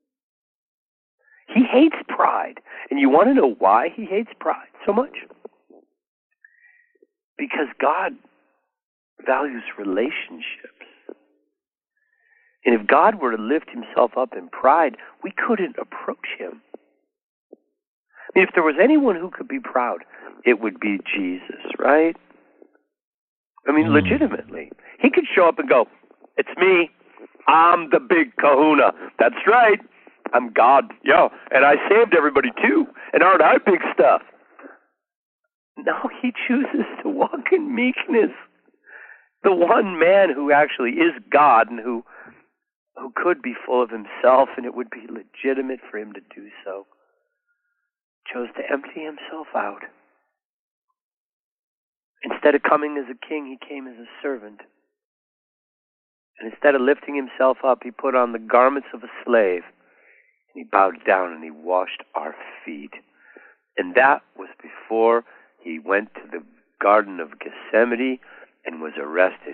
He hates pride. And you want to know why he hates pride so much? Because God values relationships. And if God were to lift himself up in pride, we couldn't approach him. I mean, if there was anyone who could be proud, it would be Jesus, right? I mean, mm. legitimately. He could show up and go, it's me. I'm the big kahuna. That's right. I'm God. Yo, and I saved everybody too. And aren't I big stuff? No, he chooses to walk in meekness. The one man who actually is God and who who could be full of himself and it would be legitimate for him to do so, chose to empty himself out. Instead of coming as a king, he came as a servant. And instead of lifting himself up, he put on the garments of a slave. And he bowed down and he washed our feet. And that was before he went to the Garden of Gethsemane and was arrested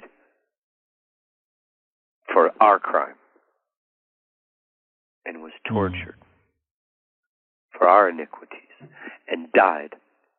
for our crime and was tortured mm. for our iniquities and died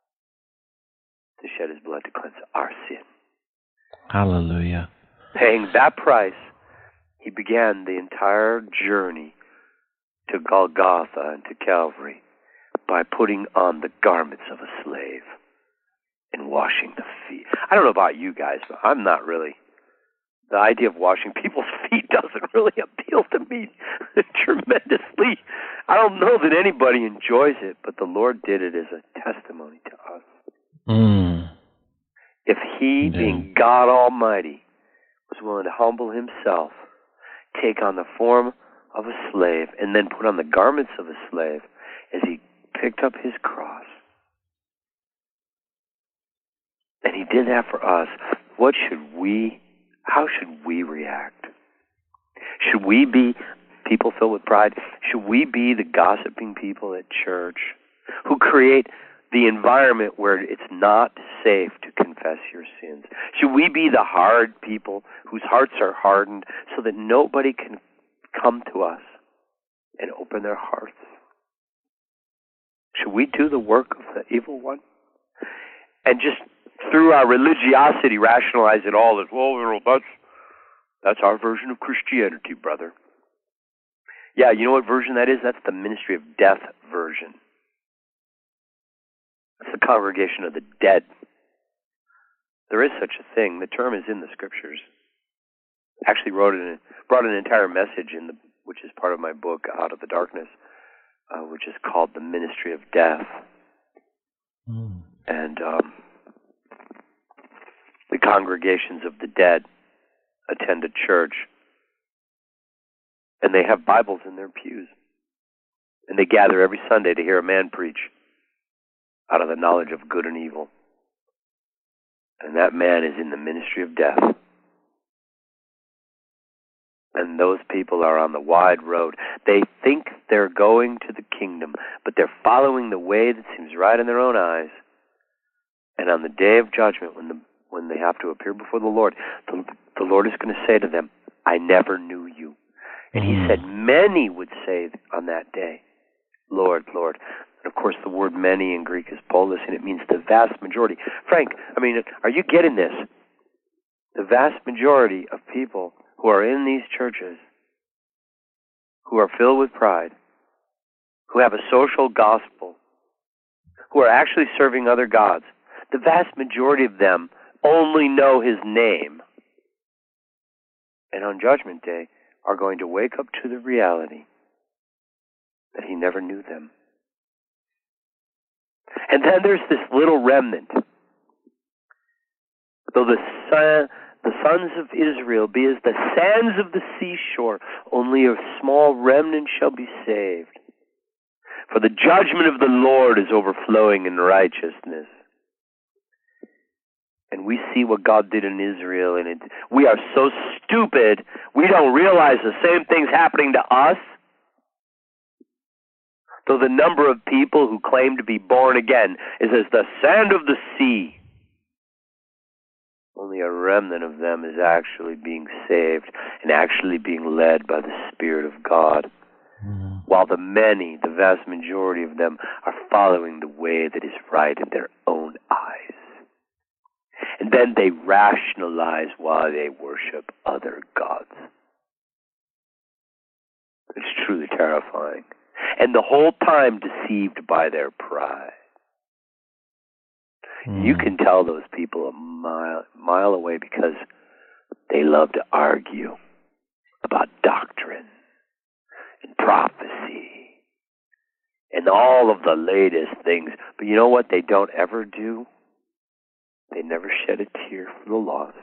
to shed his blood to cleanse our sin. Hallelujah. Paying that price, he began the entire journey to Golgotha and to Calvary by putting on the garments of a slave and washing the feet. I don't know about you guys, but I'm not really. The idea of washing people's feet doesn't really appeal to me tremendously. I don't know that anybody enjoys it, but the Lord did it as a testimony to us. Mm. If he, Indeed. being God Almighty, was willing to humble himself, take on the form of a slave, and then put on the garments of a slave as he picked up his cross, and he did that for us, what should we, how should we react? Should we be people filled with pride? Should we be the gossiping people at church who create the environment where it's not safe to confess your sins? Should we be the hard people whose hearts are hardened so that nobody can come to us and open their hearts? Should we do the work of the evil one? And just through our religiosity rationalize it all as, well, that's, that's our version of Christianity, brother. Yeah, you know what version that is? That's the ministry of death version. It's the congregation of the dead. There is such a thing. The term is in the scriptures. I actually wrote it, brought an entire message in the, which is part of my book, Out of the Darkness, uh, which is called The Ministry of Death. Mm. And um, The congregations of the dead attend a church, and they have Bibles in their pews. And they gather every Sunday to hear a man preach out of the knowledge of good and evil. And that man is in the ministry of death. And those people are on the wide road. They think they're going to the kingdom, but they're following the way that seems right in their own eyes. And on the day of judgment, when the when they have to appear before the Lord, the, the Lord is going to say to them, I never knew you. And he said, many would say on that day, Lord, Lord. And of course, the word many in Greek is polis, and it means the vast majority. Frank, I mean, are you getting this? The vast majority of people who are in these churches, who are filled with pride, who have a social gospel, who are actually serving other gods, the vast majority of them only know his name. And on Judgment Day are going to wake up to the reality that he never knew them. And then there's this little remnant. Though the son, the sons of Israel be as the sands of the seashore, only a small remnant shall be saved. For the judgment of the Lord is overflowing in righteousness. And we see what God did in Israel, and it, we are so stupid, we don't realize the same thing's happening to us. Though the number of people who claim to be born again is as the sand of the sea, only a remnant of them is actually being saved and actually being led by the Spirit of God. Mm. While the many, the vast majority of them, are following the way that is right in their own eyes. And then they rationalize why they worship other gods. It's truly terrifying. And the whole time deceived by their pride. Mm. You can tell those people a mile, mile away because they love to argue about doctrine and prophecy and all of the latest things. But you know what they don't ever do? They never shed a tear for the lost.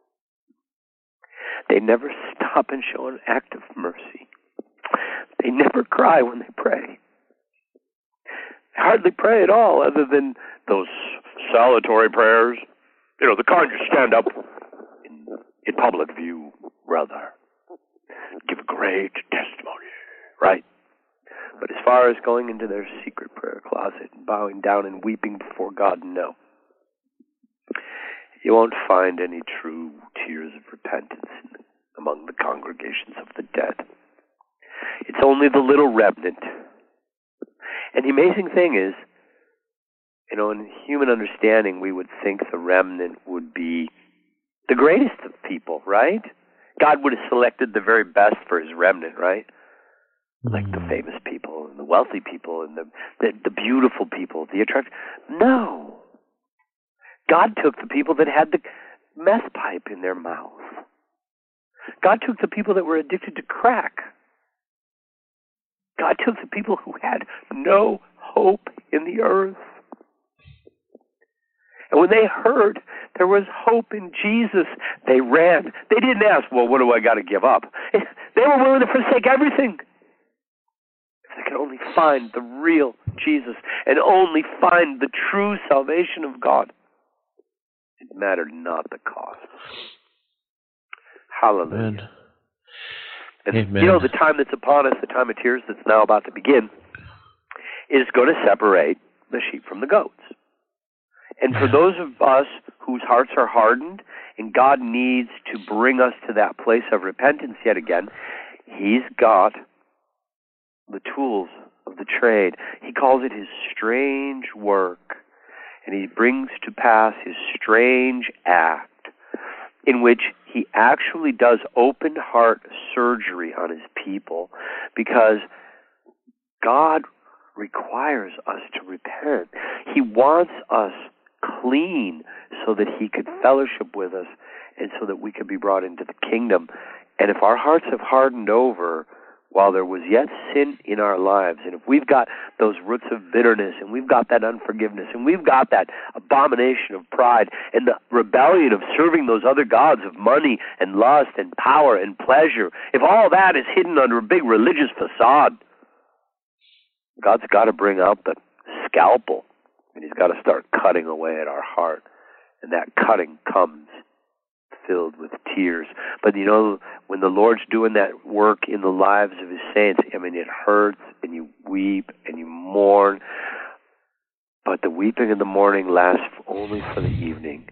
They never stop and show an act of mercy. They never cry when they pray. They hardly pray at all, other than those salutary prayers. You know, the kind you stand up in, in public view, rather. Give a great testimony, right? But as far as going into their secret prayer closet and bowing down and weeping before God, no. You won't find any true tears of repentance in, among the congregations of the dead. It's only the little remnant. And the amazing thing is, you know, in human understanding, we would think the remnant would be the greatest of people, right? God would have selected the very best for his remnant, right? Like the famous people and the wealthy people and the, the, the beautiful people, the attractive. No. God took the people that had the meth pipe in their mouth. God took the people that were addicted to crack. God took the people who had no hope in the earth. And when they heard there was hope in Jesus, they ran. They didn't ask, well, what do I got to give up? They were willing to forsake everything. If they could only find the real Jesus and only find the true salvation of God. It mattered not the cost. Hallelujah. Amen. And Amen. You know, the time that's upon us, the time of tears that's now about to begin, is going to separate the sheep from the goats. And for those of us whose hearts are hardened, and God needs to bring us to that place of repentance yet again, he's got the tools of the trade. He calls it his strange work. And he brings to pass his strange act in which he actually does open heart surgery on his people, because God requires us to repent. He wants us clean so that he could fellowship with us and so that we could be brought into the kingdom. And if our hearts have hardened over, while there was yet sin in our lives, and if we've got those roots of bitterness, and we've got that unforgiveness, and we've got that abomination of pride, and the rebellion of serving those other gods of money and lust and power and pleasure, if all that is hidden under a big religious facade, God's got to bring out the scalpel, and he's got to start cutting away at our heart, and that cutting comes filled with tears. But you know, when the Lord's doing that work in the lives of his saints, I mean, it hurts, and you weep, and you mourn, but the weeping in the morning lasts only for the evening.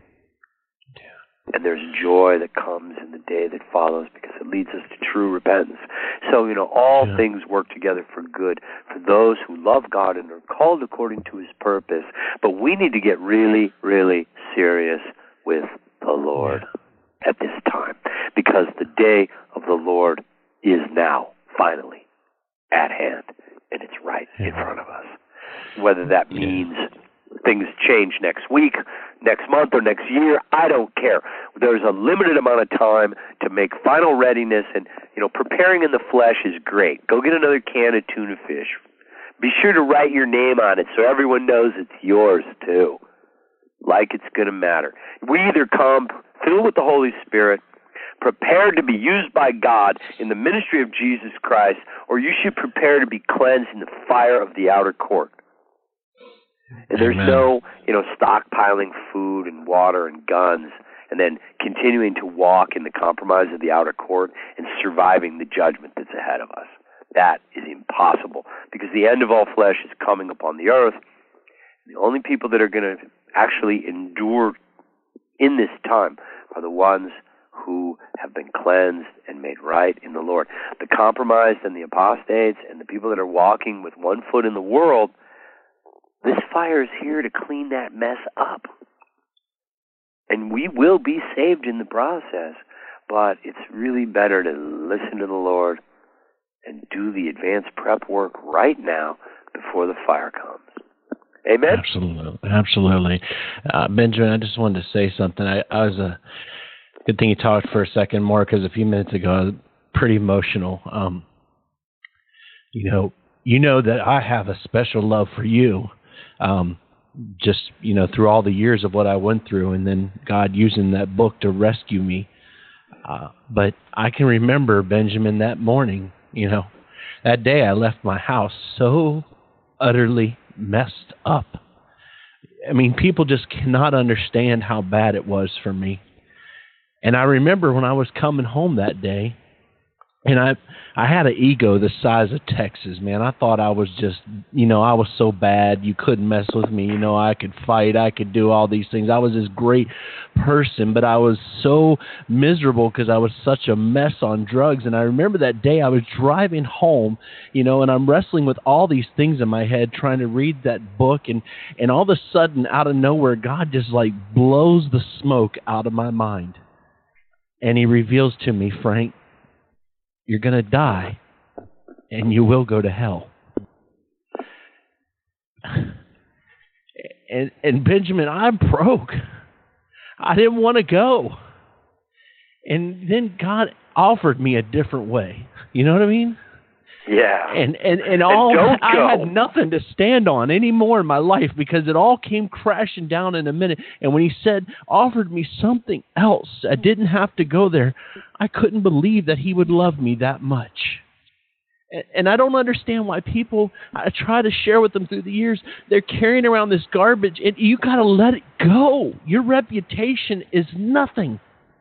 And there's joy that comes in the day that follows, because it leads us to true repentance. So, you know, all yeah. things work together for good for those who love God and are called according to his purpose. But we need to get really, really serious with the Lord yeah. at this time, because the day of the Lord is now, finally, at hand, and it's right yeah. in front of us. Whether that means yeah. things change next week, next month, or next year, I don't care. There's a limited amount of time to make final readiness, and, you know, preparing in the flesh is great. Go get another can of tuna fish. Be sure to write your name on it so everyone knows it's yours, too. Like it's going to matter. We either come filled with the Holy Spirit, prepared to be used by God in the ministry of Jesus Christ, or you should prepare to be cleansed in the fire of the outer court. And there's Amen. no, you know, stockpiling food and water and guns and then continuing to walk in the compromise of the outer court and surviving the judgment that's ahead of us. That is impossible, because the end of all flesh is coming upon the earth. The only people that are going to actually endure in this time are the ones who have been cleansed and made right in the Lord. The compromised and the apostates and the people that are walking with one foot in the world, this fire is here to clean that mess up. And we will be saved in the process, but it's really better to listen to the Lord and do the advanced prep work right now before the fire comes. Amen? Absolutely. Absolutely. Uh, Benjamin, I just wanted to say something. I, I was a good thing you talked for a second more, because a few minutes ago I was pretty emotional. Um, you know, you know that I have a special love for you. Um, just, you know, through all the years of what I went through, and then God using that book to rescue me. Uh, but I can remember, Benjamin, that morning, you know, that day I left my house so utterly messed up. I mean, people just cannot understand how bad it was for me. And I remember when I was coming home that day, and I I had an ego the size of Texas, man. I thought I was just, you know, I was so bad, you couldn't mess with me. You know, I could fight, I could do all these things. I was this great person, but I was so miserable because I was such a mess on drugs. And I remember that day I was driving home, you know, and I'm wrestling with all these things in my head, trying to read that book. And, and all of a sudden, out of nowhere, God just like blows the smoke out of my mind. And he reveals to me, Frank, you're going to die, and you will go to hell. And, and Benjamin, I'm broke. I didn't want to go. And then God offered me a different way. You know what I mean? Yeah. And and, and all and I go. had nothing to stand on anymore in my life, because it all came crashing down in a minute. And when he said, offered me something else, I didn't have to go there, I couldn't believe that he would love me that much. And, and I don't understand why people, I try to share with them through the years, they're carrying around this garbage, and you got to let it go. Your reputation is nothing.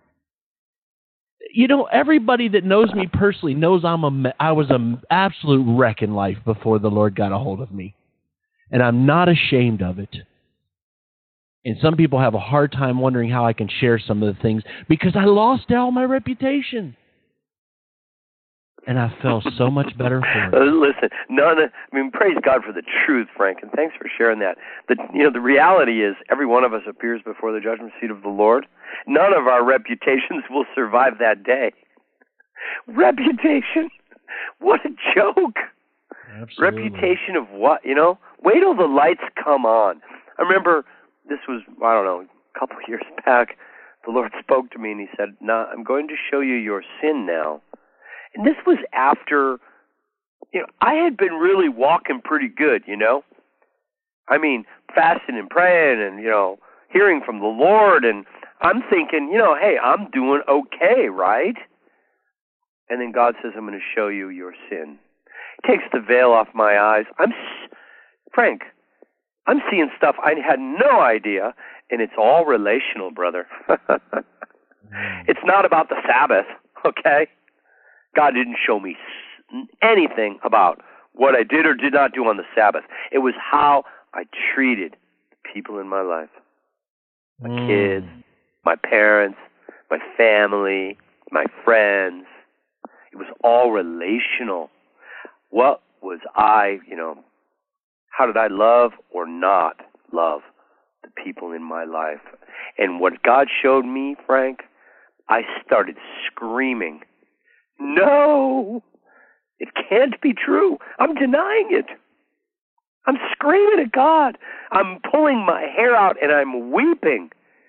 You know, everybody that knows me personally knows I'm a, I was an absolute wreck in life before the Lord got a hold of me. And I'm not ashamed of it. And some people have a hard time wondering how I can share some of the things, because I lost all my reputation. And I felt so much better for it. Listen, none. I mean, praise God for the truth, Frank, and thanks for sharing that. The, you know, the reality is, every one of us appears before the judgment seat of the Lord. None of our reputations will survive that day. Reputation? What a joke! Absolutely. Reputation of what? You know, wait till the lights come on. I remember this was, I don't know, a couple of years back. The Lord spoke to me and He said, "Nah, I'm going to show you your sin now." And this was after you know, I had been really walking pretty good, you know. I mean, fasting and praying and, you know, hearing from the Lord. And I'm thinking, you know, hey, I'm doing okay, right? And then God says, I'm going to show you your sin. He takes the veil off my eyes. I'm, Frank, I'm seeing stuff I had no idea, and it's all relational, brother. It's not about the Sabbath, okay? God didn't show me anything about what I did or did not do on the Sabbath. It was how I treated the people in my life. My mm. kids, my parents, my family, my friends. It was all relational. What was I, you know, how did I love or not love the people in my life? And what God showed me, Frank, I started screaming, no, it can't be true. I'm denying it. I'm screaming at God. I'm pulling my hair out and I'm weeping.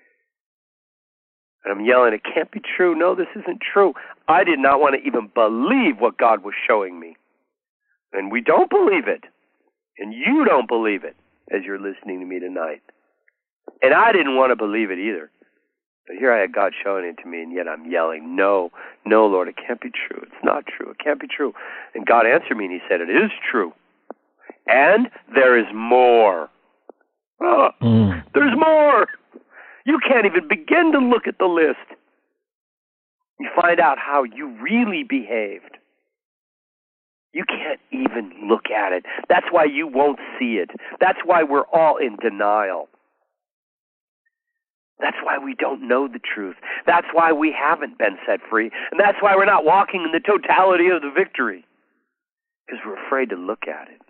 And I'm yelling, it can't be true. No, this isn't true. I did not want to even believe what God was showing me. And we don't believe it. And you don't believe it as you're listening to me tonight. And I didn't want to believe it either. But here I had God showing it to me, and yet I'm yelling, no, no, Lord, it can't be true. It's not true. It can't be true. And God answered me, and he said, it is true. And there is more. Oh, mm. There's more. You can't even begin to look at the list. You find out how you really behaved. You can't even look at it. That's why you won't see it. That's why we're all in denial. That's why we don't know the truth. That's why we haven't been set free. And that's why we're not walking in the totality of the victory. Because we're afraid to look at it.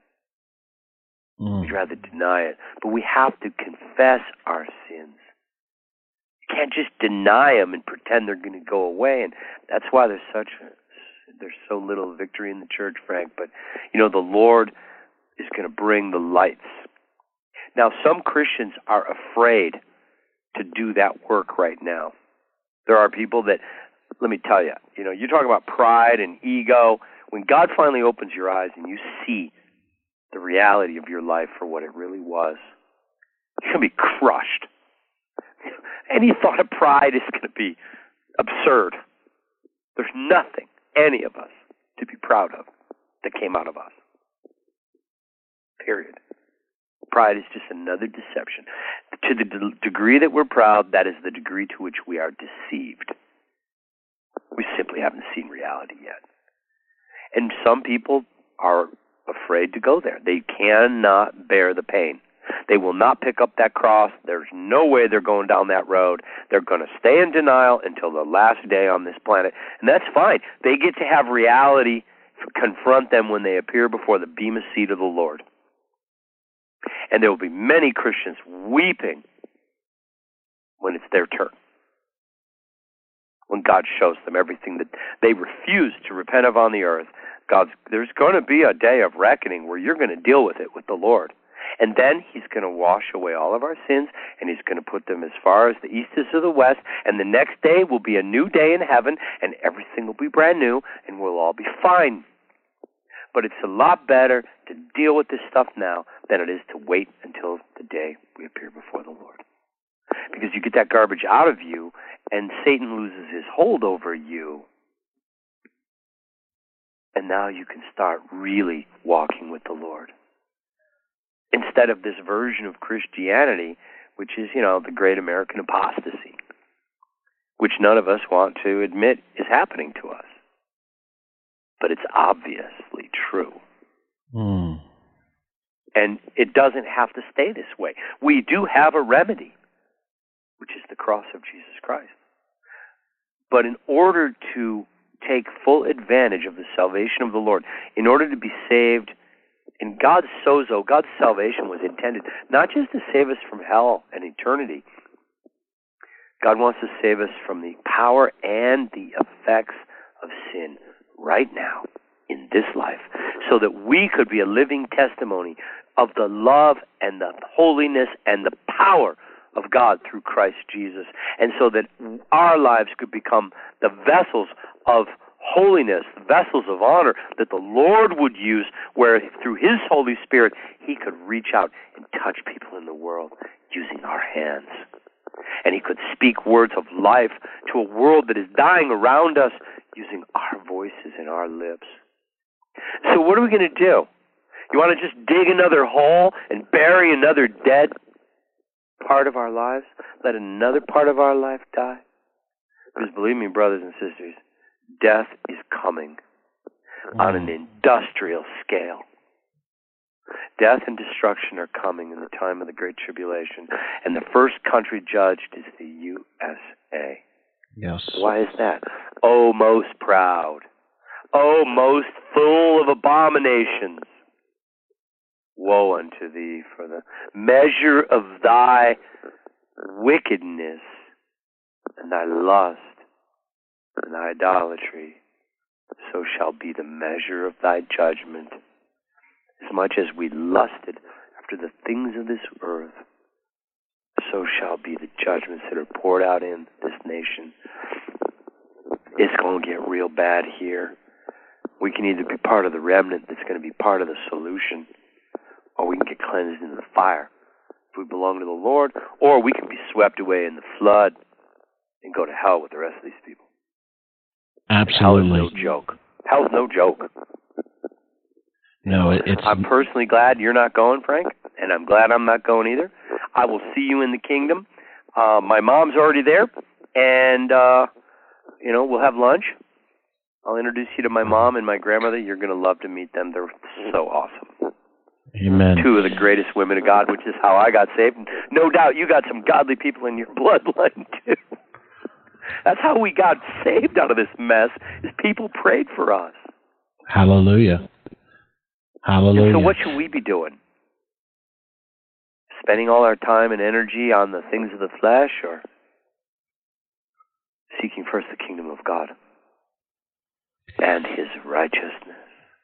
Mm. We'd rather deny it. But we have to confess our sins. You can't just deny them and pretend they're going to go away. And that's why there's such there's so little victory in the church, Frank. But, you know, the Lord is going to bring the lights. Now, some Christians are afraid to do that work right now. There are people that, let me tell you, you know, you talk about pride and ego. When God finally opens your eyes and you see the reality of your life for what it really was, you're going to be crushed. Any thought of pride is going to be absurd. There's nothing, any of us, to be proud of that came out of us. Period. Pride is just another deception. To the de- degree that we're proud, that is the degree to which we are deceived. We simply haven't seen reality yet. And some people are afraid to go there. They cannot bear the pain. They will not pick up that cross. There's no way they're going down that road. They're going to stay in denial until the last day on this planet. And that's fine. They get to have reality confront them when they appear before the bema seat of the Lord. And there will be many Christians weeping when it's their turn. When God shows them everything that they refuse to repent of on the earth. God's, there's going to be a day of reckoning where you're going to deal with it with the Lord. And then he's going to wash away all of our sins, and he's going to put them as far as the east is to the west, and the next day will be a new day in heaven, and everything will be brand new, and we'll all be fine. But it's a lot better to deal with this stuff now than it is to wait until the day we appear before the Lord. Because you get that garbage out of you, and Satan loses his hold over you, and now you can start really walking with the Lord. Instead of this version of Christianity, which is, you know, the great American apostasy, which none of us want to admit is happening to us. But it's obviously true. Mm. And it doesn't have to stay this way. We do have a remedy, which is the cross of Jesus Christ. But in order to take full advantage of the salvation of the Lord, in order to be saved, in God's sozo, God's salvation was intended not just to save us from hell and eternity. God wants to save us from the power and the effects of sin right now in this life, so that we could be a living testimony of the love and the holiness and the power of God through Christ Jesus, and so that our lives could become the vessels of holiness, vessels of honor that the Lord would use, where through His Holy Spirit He could reach out and touch people in the world using our hands. And He could speak words of life to a world that is dying around us using our voices and our lips. So what are we going to do? You want to just dig another hole and bury another dead part of our lives? Let another part of our life die? Because believe me, brothers and sisters, death is coming on an industrial scale. Death and destruction are coming in the time of the Great Tribulation, and the first country judged is the U S A. Yes. Why is that? Oh, most proud. Oh, most full of abominations. Woe unto thee, for the measure of thy wickedness and thy lust and thy idolatry, so shall be the measure of thy judgment. As much as we lusted after the things of this earth, so shall be the judgments that are poured out in this nation. It's going to get real bad here. We can either be part of the remnant that's going to be part of the solution, or we can get cleansed in the fire if we belong to the Lord, or we can be swept away in the flood and go to hell with the rest of these people. Absolutely. Hell is no joke. Hell's no joke. No, it, it's... I'm personally glad you're not going, Frank, and I'm glad I'm not going either. I will see you in the kingdom. Uh, my mom's already there, and, uh, you know, we'll have lunch. I'll introduce you to my mom and my grandmother. You're going to love to meet them. They're so awesome. Amen. Two of the greatest women of God, which is how I got saved. No doubt you got some godly people in your bloodline, too. That's how we got saved out of this mess, is people prayed for us. Hallelujah. Hallelujah. And so what should we be doing? Spending all our time and energy on the things of the flesh, or seeking first the kingdom of God and His righteousness?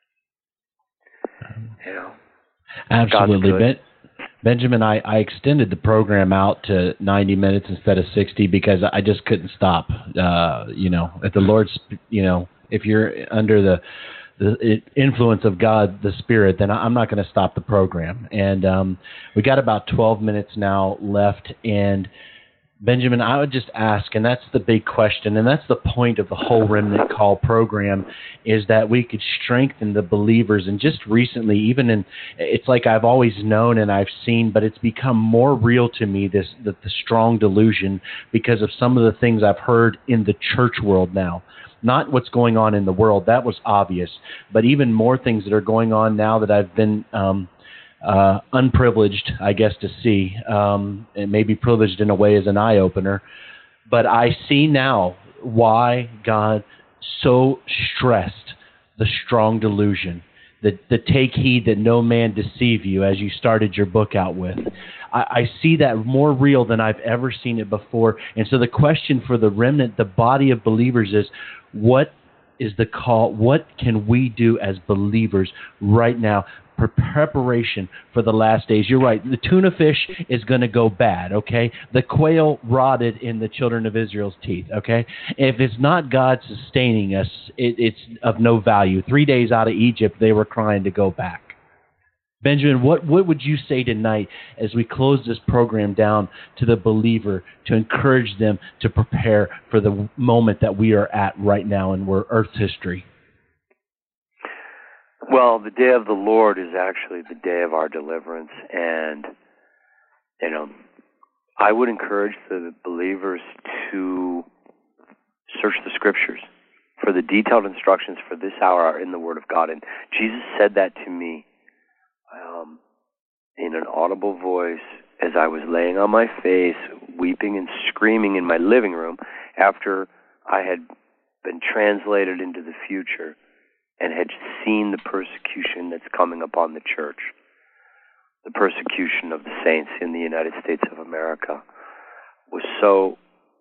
You know, absolutely. Ben, Benjamin, I, I extended the program out to ninety minutes instead of sixty because I just couldn't stop. Uh, you know, if the Lord's, you know, if you're under the the influence of God, the Spirit, then I'm not going to stop the program. And um, we got about twelve minutes now left. And Benjamin, I would just ask, and that's the big question, and that's the point of the whole Remnant Call program, is that we could strengthen the believers. And just recently, even in, it's like I've always known and I've seen, but it's become more real to me, this the, the strong delusion, because of some of the things I've heard in the church world now. Not what's going on in the world, that was obvious, but even more things that are going on now that I've been um, uh, unprivileged, I guess, to see, um, and maybe privileged in a way as an eye-opener. But I see now why God so stressed the strong delusion, the, the take heed that no man deceive you, as you started your book out with. I, I see that more real than I've ever seen it before. And so the question for the remnant, the body of believers, is what is the call? What can we do as believers right now? For preparation for the last days. You're right. The tuna fish is going to go bad, okay? The quail rotted in the children of Israel's teeth, okay? If it's not God sustaining us, it, it's of no value. Three days out of Egypt, they were crying to go back. Benjamin, what, what would you say tonight as we close this program down to the believer to encourage them to prepare for the moment that we are at right now in Earth's history? Well, the day of the Lord is actually the day of our deliverance, and, you know, I would encourage the believers to search the Scriptures, for the detailed instructions for this hour are in the Word of God, and Jesus said that to me um, in an audible voice as I was laying on my face, weeping and screaming in my living room after I had been translated into the future and had seen the persecution that's coming upon the church, the persecution of the saints in the United States of America was so,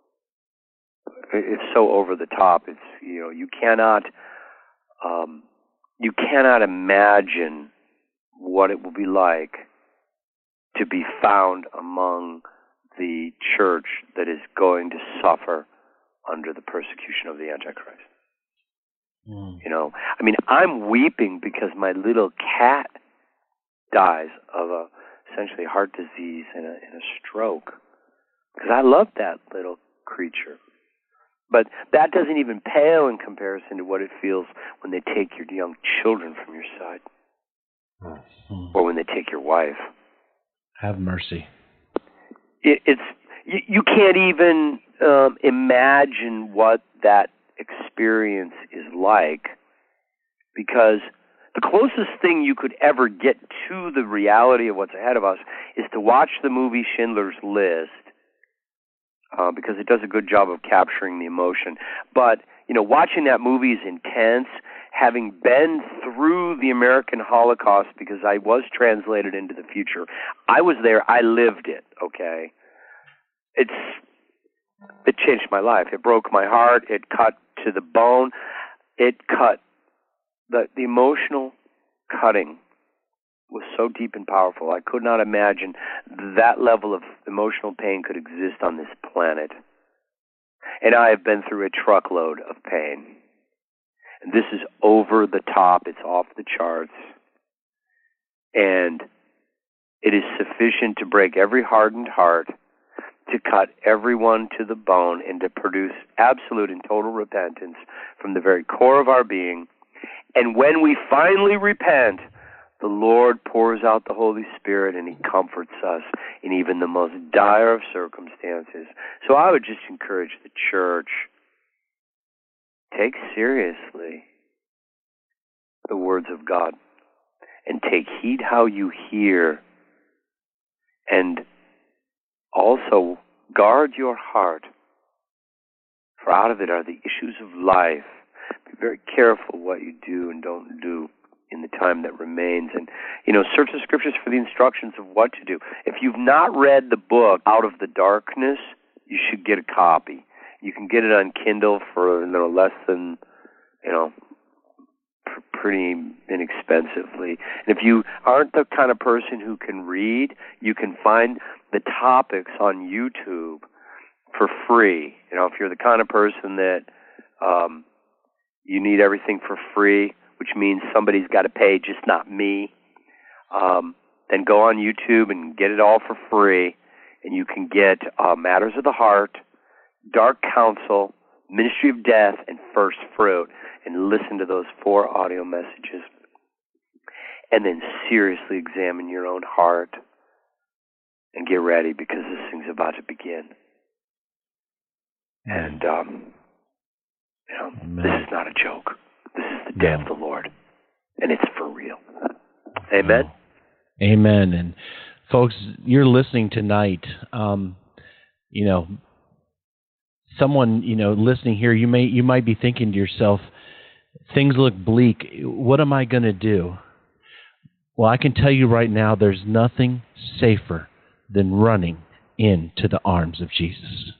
it's so over the top. It's, you know, you cannot, um, you cannot imagine what it will be like to be found among the church that is going to suffer under the persecution of the Antichrist. Mm. You know, I mean, I'm weeping because my little cat dies of a essentially heart disease and a, and a stroke, because I love that little creature. But that doesn't even pale in comparison to what it feels when they take your young children from your side, Mm. or when they take your wife. Have mercy. It, it's you, you can't even um, imagine what that experience is like, because the closest thing you could ever get to the reality of what's ahead of us is to watch the movie Schindler's List, uh, because it does a good job of capturing the emotion. But, you know, watching that movie is intense. Having been through the American Holocaust, because I was translated into the future, I was there, I lived it, okay? It's it changed my life. It broke my heart. It cut to the bone. It cut, the, the emotional cutting was so deep and powerful. I could not imagine that level of emotional pain could exist on this planet. And I have been through a truckload of pain. And this is over the top. It's off the charts. And it is sufficient to break every hardened heart, to cut everyone to the bone, and to produce absolute and total repentance from the very core of our being. And when we finally repent, the Lord pours out the Holy Spirit, and He comforts us in even the most dire of circumstances. So I would just encourage the church, take seriously the words of God, and take heed how you hear, and also guard your heart, for out of it are the issues of life. Be very careful what you do and don't do in the time that remains. And, you know, search the Scriptures for the instructions of what to do. If you've not read the book Out of the Darkness, you should get a copy. You can get it on Kindle for, you know, less than, you know, pr- pretty inexpensively. And if you aren't the kind of person who can read, you can find the topics on YouTube for free. You know, if you're the kind of person that um, you need everything for free, which means somebody's got to pay, just not me, um, then go on YouTube and get it all for free. And you can get uh, Matters of the Heart, Dark Counsel, Ministry of Death, and First Fruit, and listen to those four audio messages. And then seriously examine your own heart and get ready, because this thing's about to begin. And, um, you know, Amen. this is not a joke. This is the day No. of the Lord, and it's for real. Amen? Oh. Amen. And folks, you're listening tonight. Um, you know, someone, you know, listening here, you may you might be thinking to yourself, things look bleak. What am I going to do? Well, I can tell you right now, there's nothing safer than running into the arms of Jesus.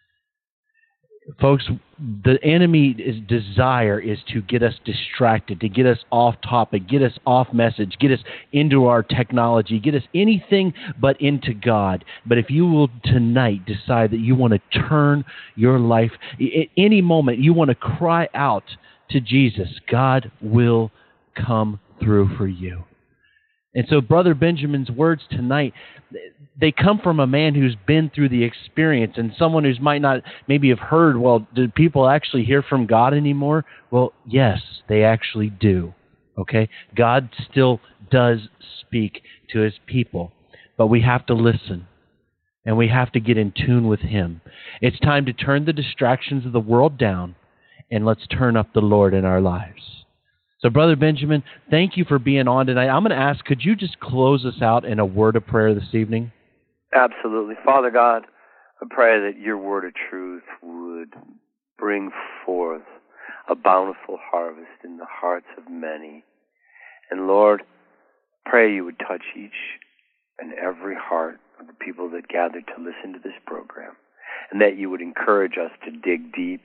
Folks, the enemy's desire is to get us distracted, to get us off topic, get us off message, get us into our technology, get us anything but into God. But if you will tonight decide that you want to turn your life, at any moment you want to cry out to Jesus, God will come through for you. And so Brother Benjamin's words tonight, they come from a man who's been through the experience, and someone who's might not maybe have heard, well, do people actually hear from God anymore? Well, yes, they actually do. Okay? God still does speak to His people, but we have to listen, and we have to get in tune with Him. It's time to turn the distractions of the world down, and let's turn up the Lord in our lives. So, Brother Benjamin, thank you for being on tonight. I'm going to ask, could you just close us out in a word of prayer this evening? Absolutely. Father God, I pray that your word of truth would bring forth a bountiful harvest in the hearts of many. And Lord, pray you would touch each and every heart of the people that gathered to listen to this program, and that you would encourage us to dig deep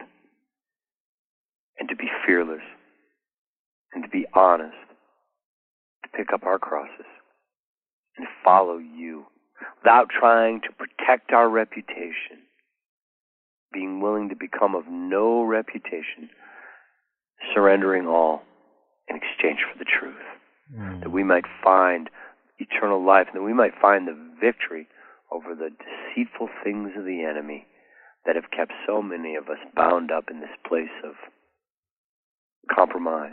and to be fearless, and to be honest, to pick up our crosses and follow you without trying to protect our reputation, being willing to become of no reputation, surrendering all in exchange for the truth, mm. that we might find eternal life, and that we might find the victory over the deceitful things of the enemy that have kept so many of us bound up in this place of compromise,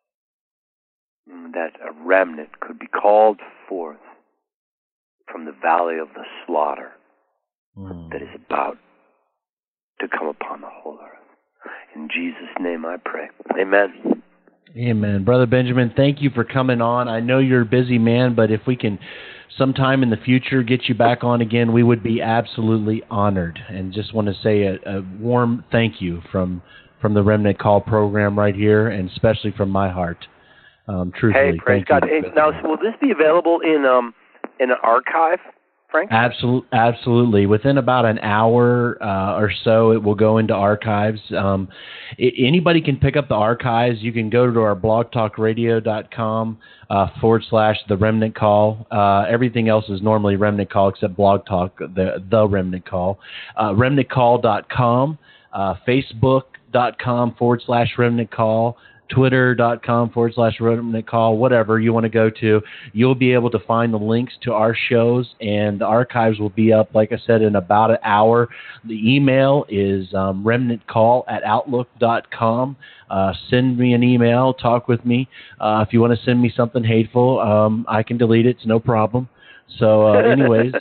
that a remnant could be called forth from the valley of the slaughter mm. that is about to come upon the whole earth. In Jesus' name I pray. Amen. Amen. Brother Benjamin, thank you for coming on. I know you're a busy man, but if we can sometime in the future get you back on again, we would be absolutely honored. And just want to say a, a warm thank you from from the Remnant Call program right here, and especially from my heart. Um, truthfully, hey, praise thank God. you. Hey, now, will this be available in um in an archive, Frank? Absolutely, absolutely. Within about an hour uh, or so, it will go into archives. Um, it, anybody can pick up the archives. You can go to our blogtalkradio.com uh, forward slash the Remnant Call. Uh, everything else is normally Remnant Call except Blog Talk, the the Remnant Call. Uh, remnant call dot com, uh, facebook.com forward slash Remnant Call. Twitter.com forward slash Remnant Call, whatever you want to go to, you'll be able to find the links to our shows, and the archives will be up, like I said, in about an hour. The email is um, remnantcall at outlook dot com. Uh, send me an email, talk with me. Uh, if you want to send me something hateful, um, I can delete it. It's no problem. So uh, anyways,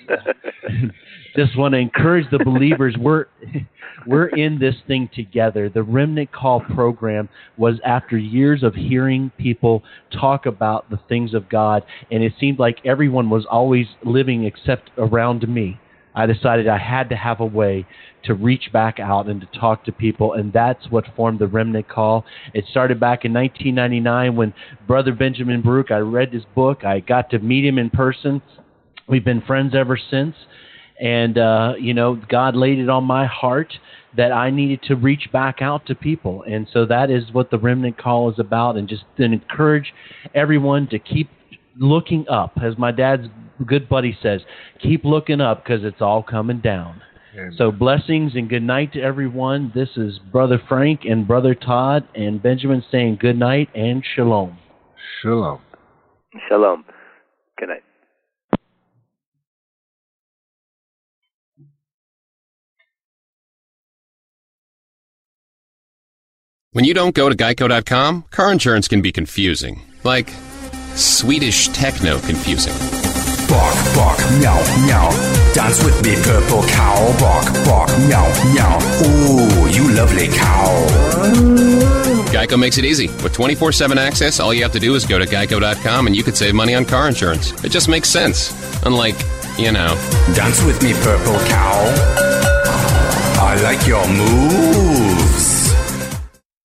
just want to encourage the believers. We're we're in this thing together. The Remnant Call program was after years of hearing people talk about the things of God, and it seemed like everyone was always living except around me. I decided I had to have a way to reach back out and to talk to people, and that's what formed the Remnant Call. It started back in nineteen ninety-nine when Brother Benjamin Baruch, I read his book. I got to meet him in person. We've been friends ever since. And, uh, you know, God laid it on my heart that I needed to reach back out to people. And so that is what the Remnant Call is about, and just to encourage everyone to keep looking up. As my dad's good buddy says, keep looking up because it's all coming down. Amen. So blessings and good night to everyone. This is Brother Frank and Brother Todd and Benjamin saying good night and shalom. Shalom. Shalom. Good night. When you don't go to geico dot com, car insurance can be confusing. Like Swedish techno confusing. Bark, bark, meow, meow. Dance with me, purple cow. Bark, bark, meow, meow. Ooh, you lovely cow. Geico makes it easy. With twenty-four seven access, all you have to do is go to geico dot com and you could save money on car insurance. It just makes sense. Unlike, you know. Dance with me, purple cow. I like your move.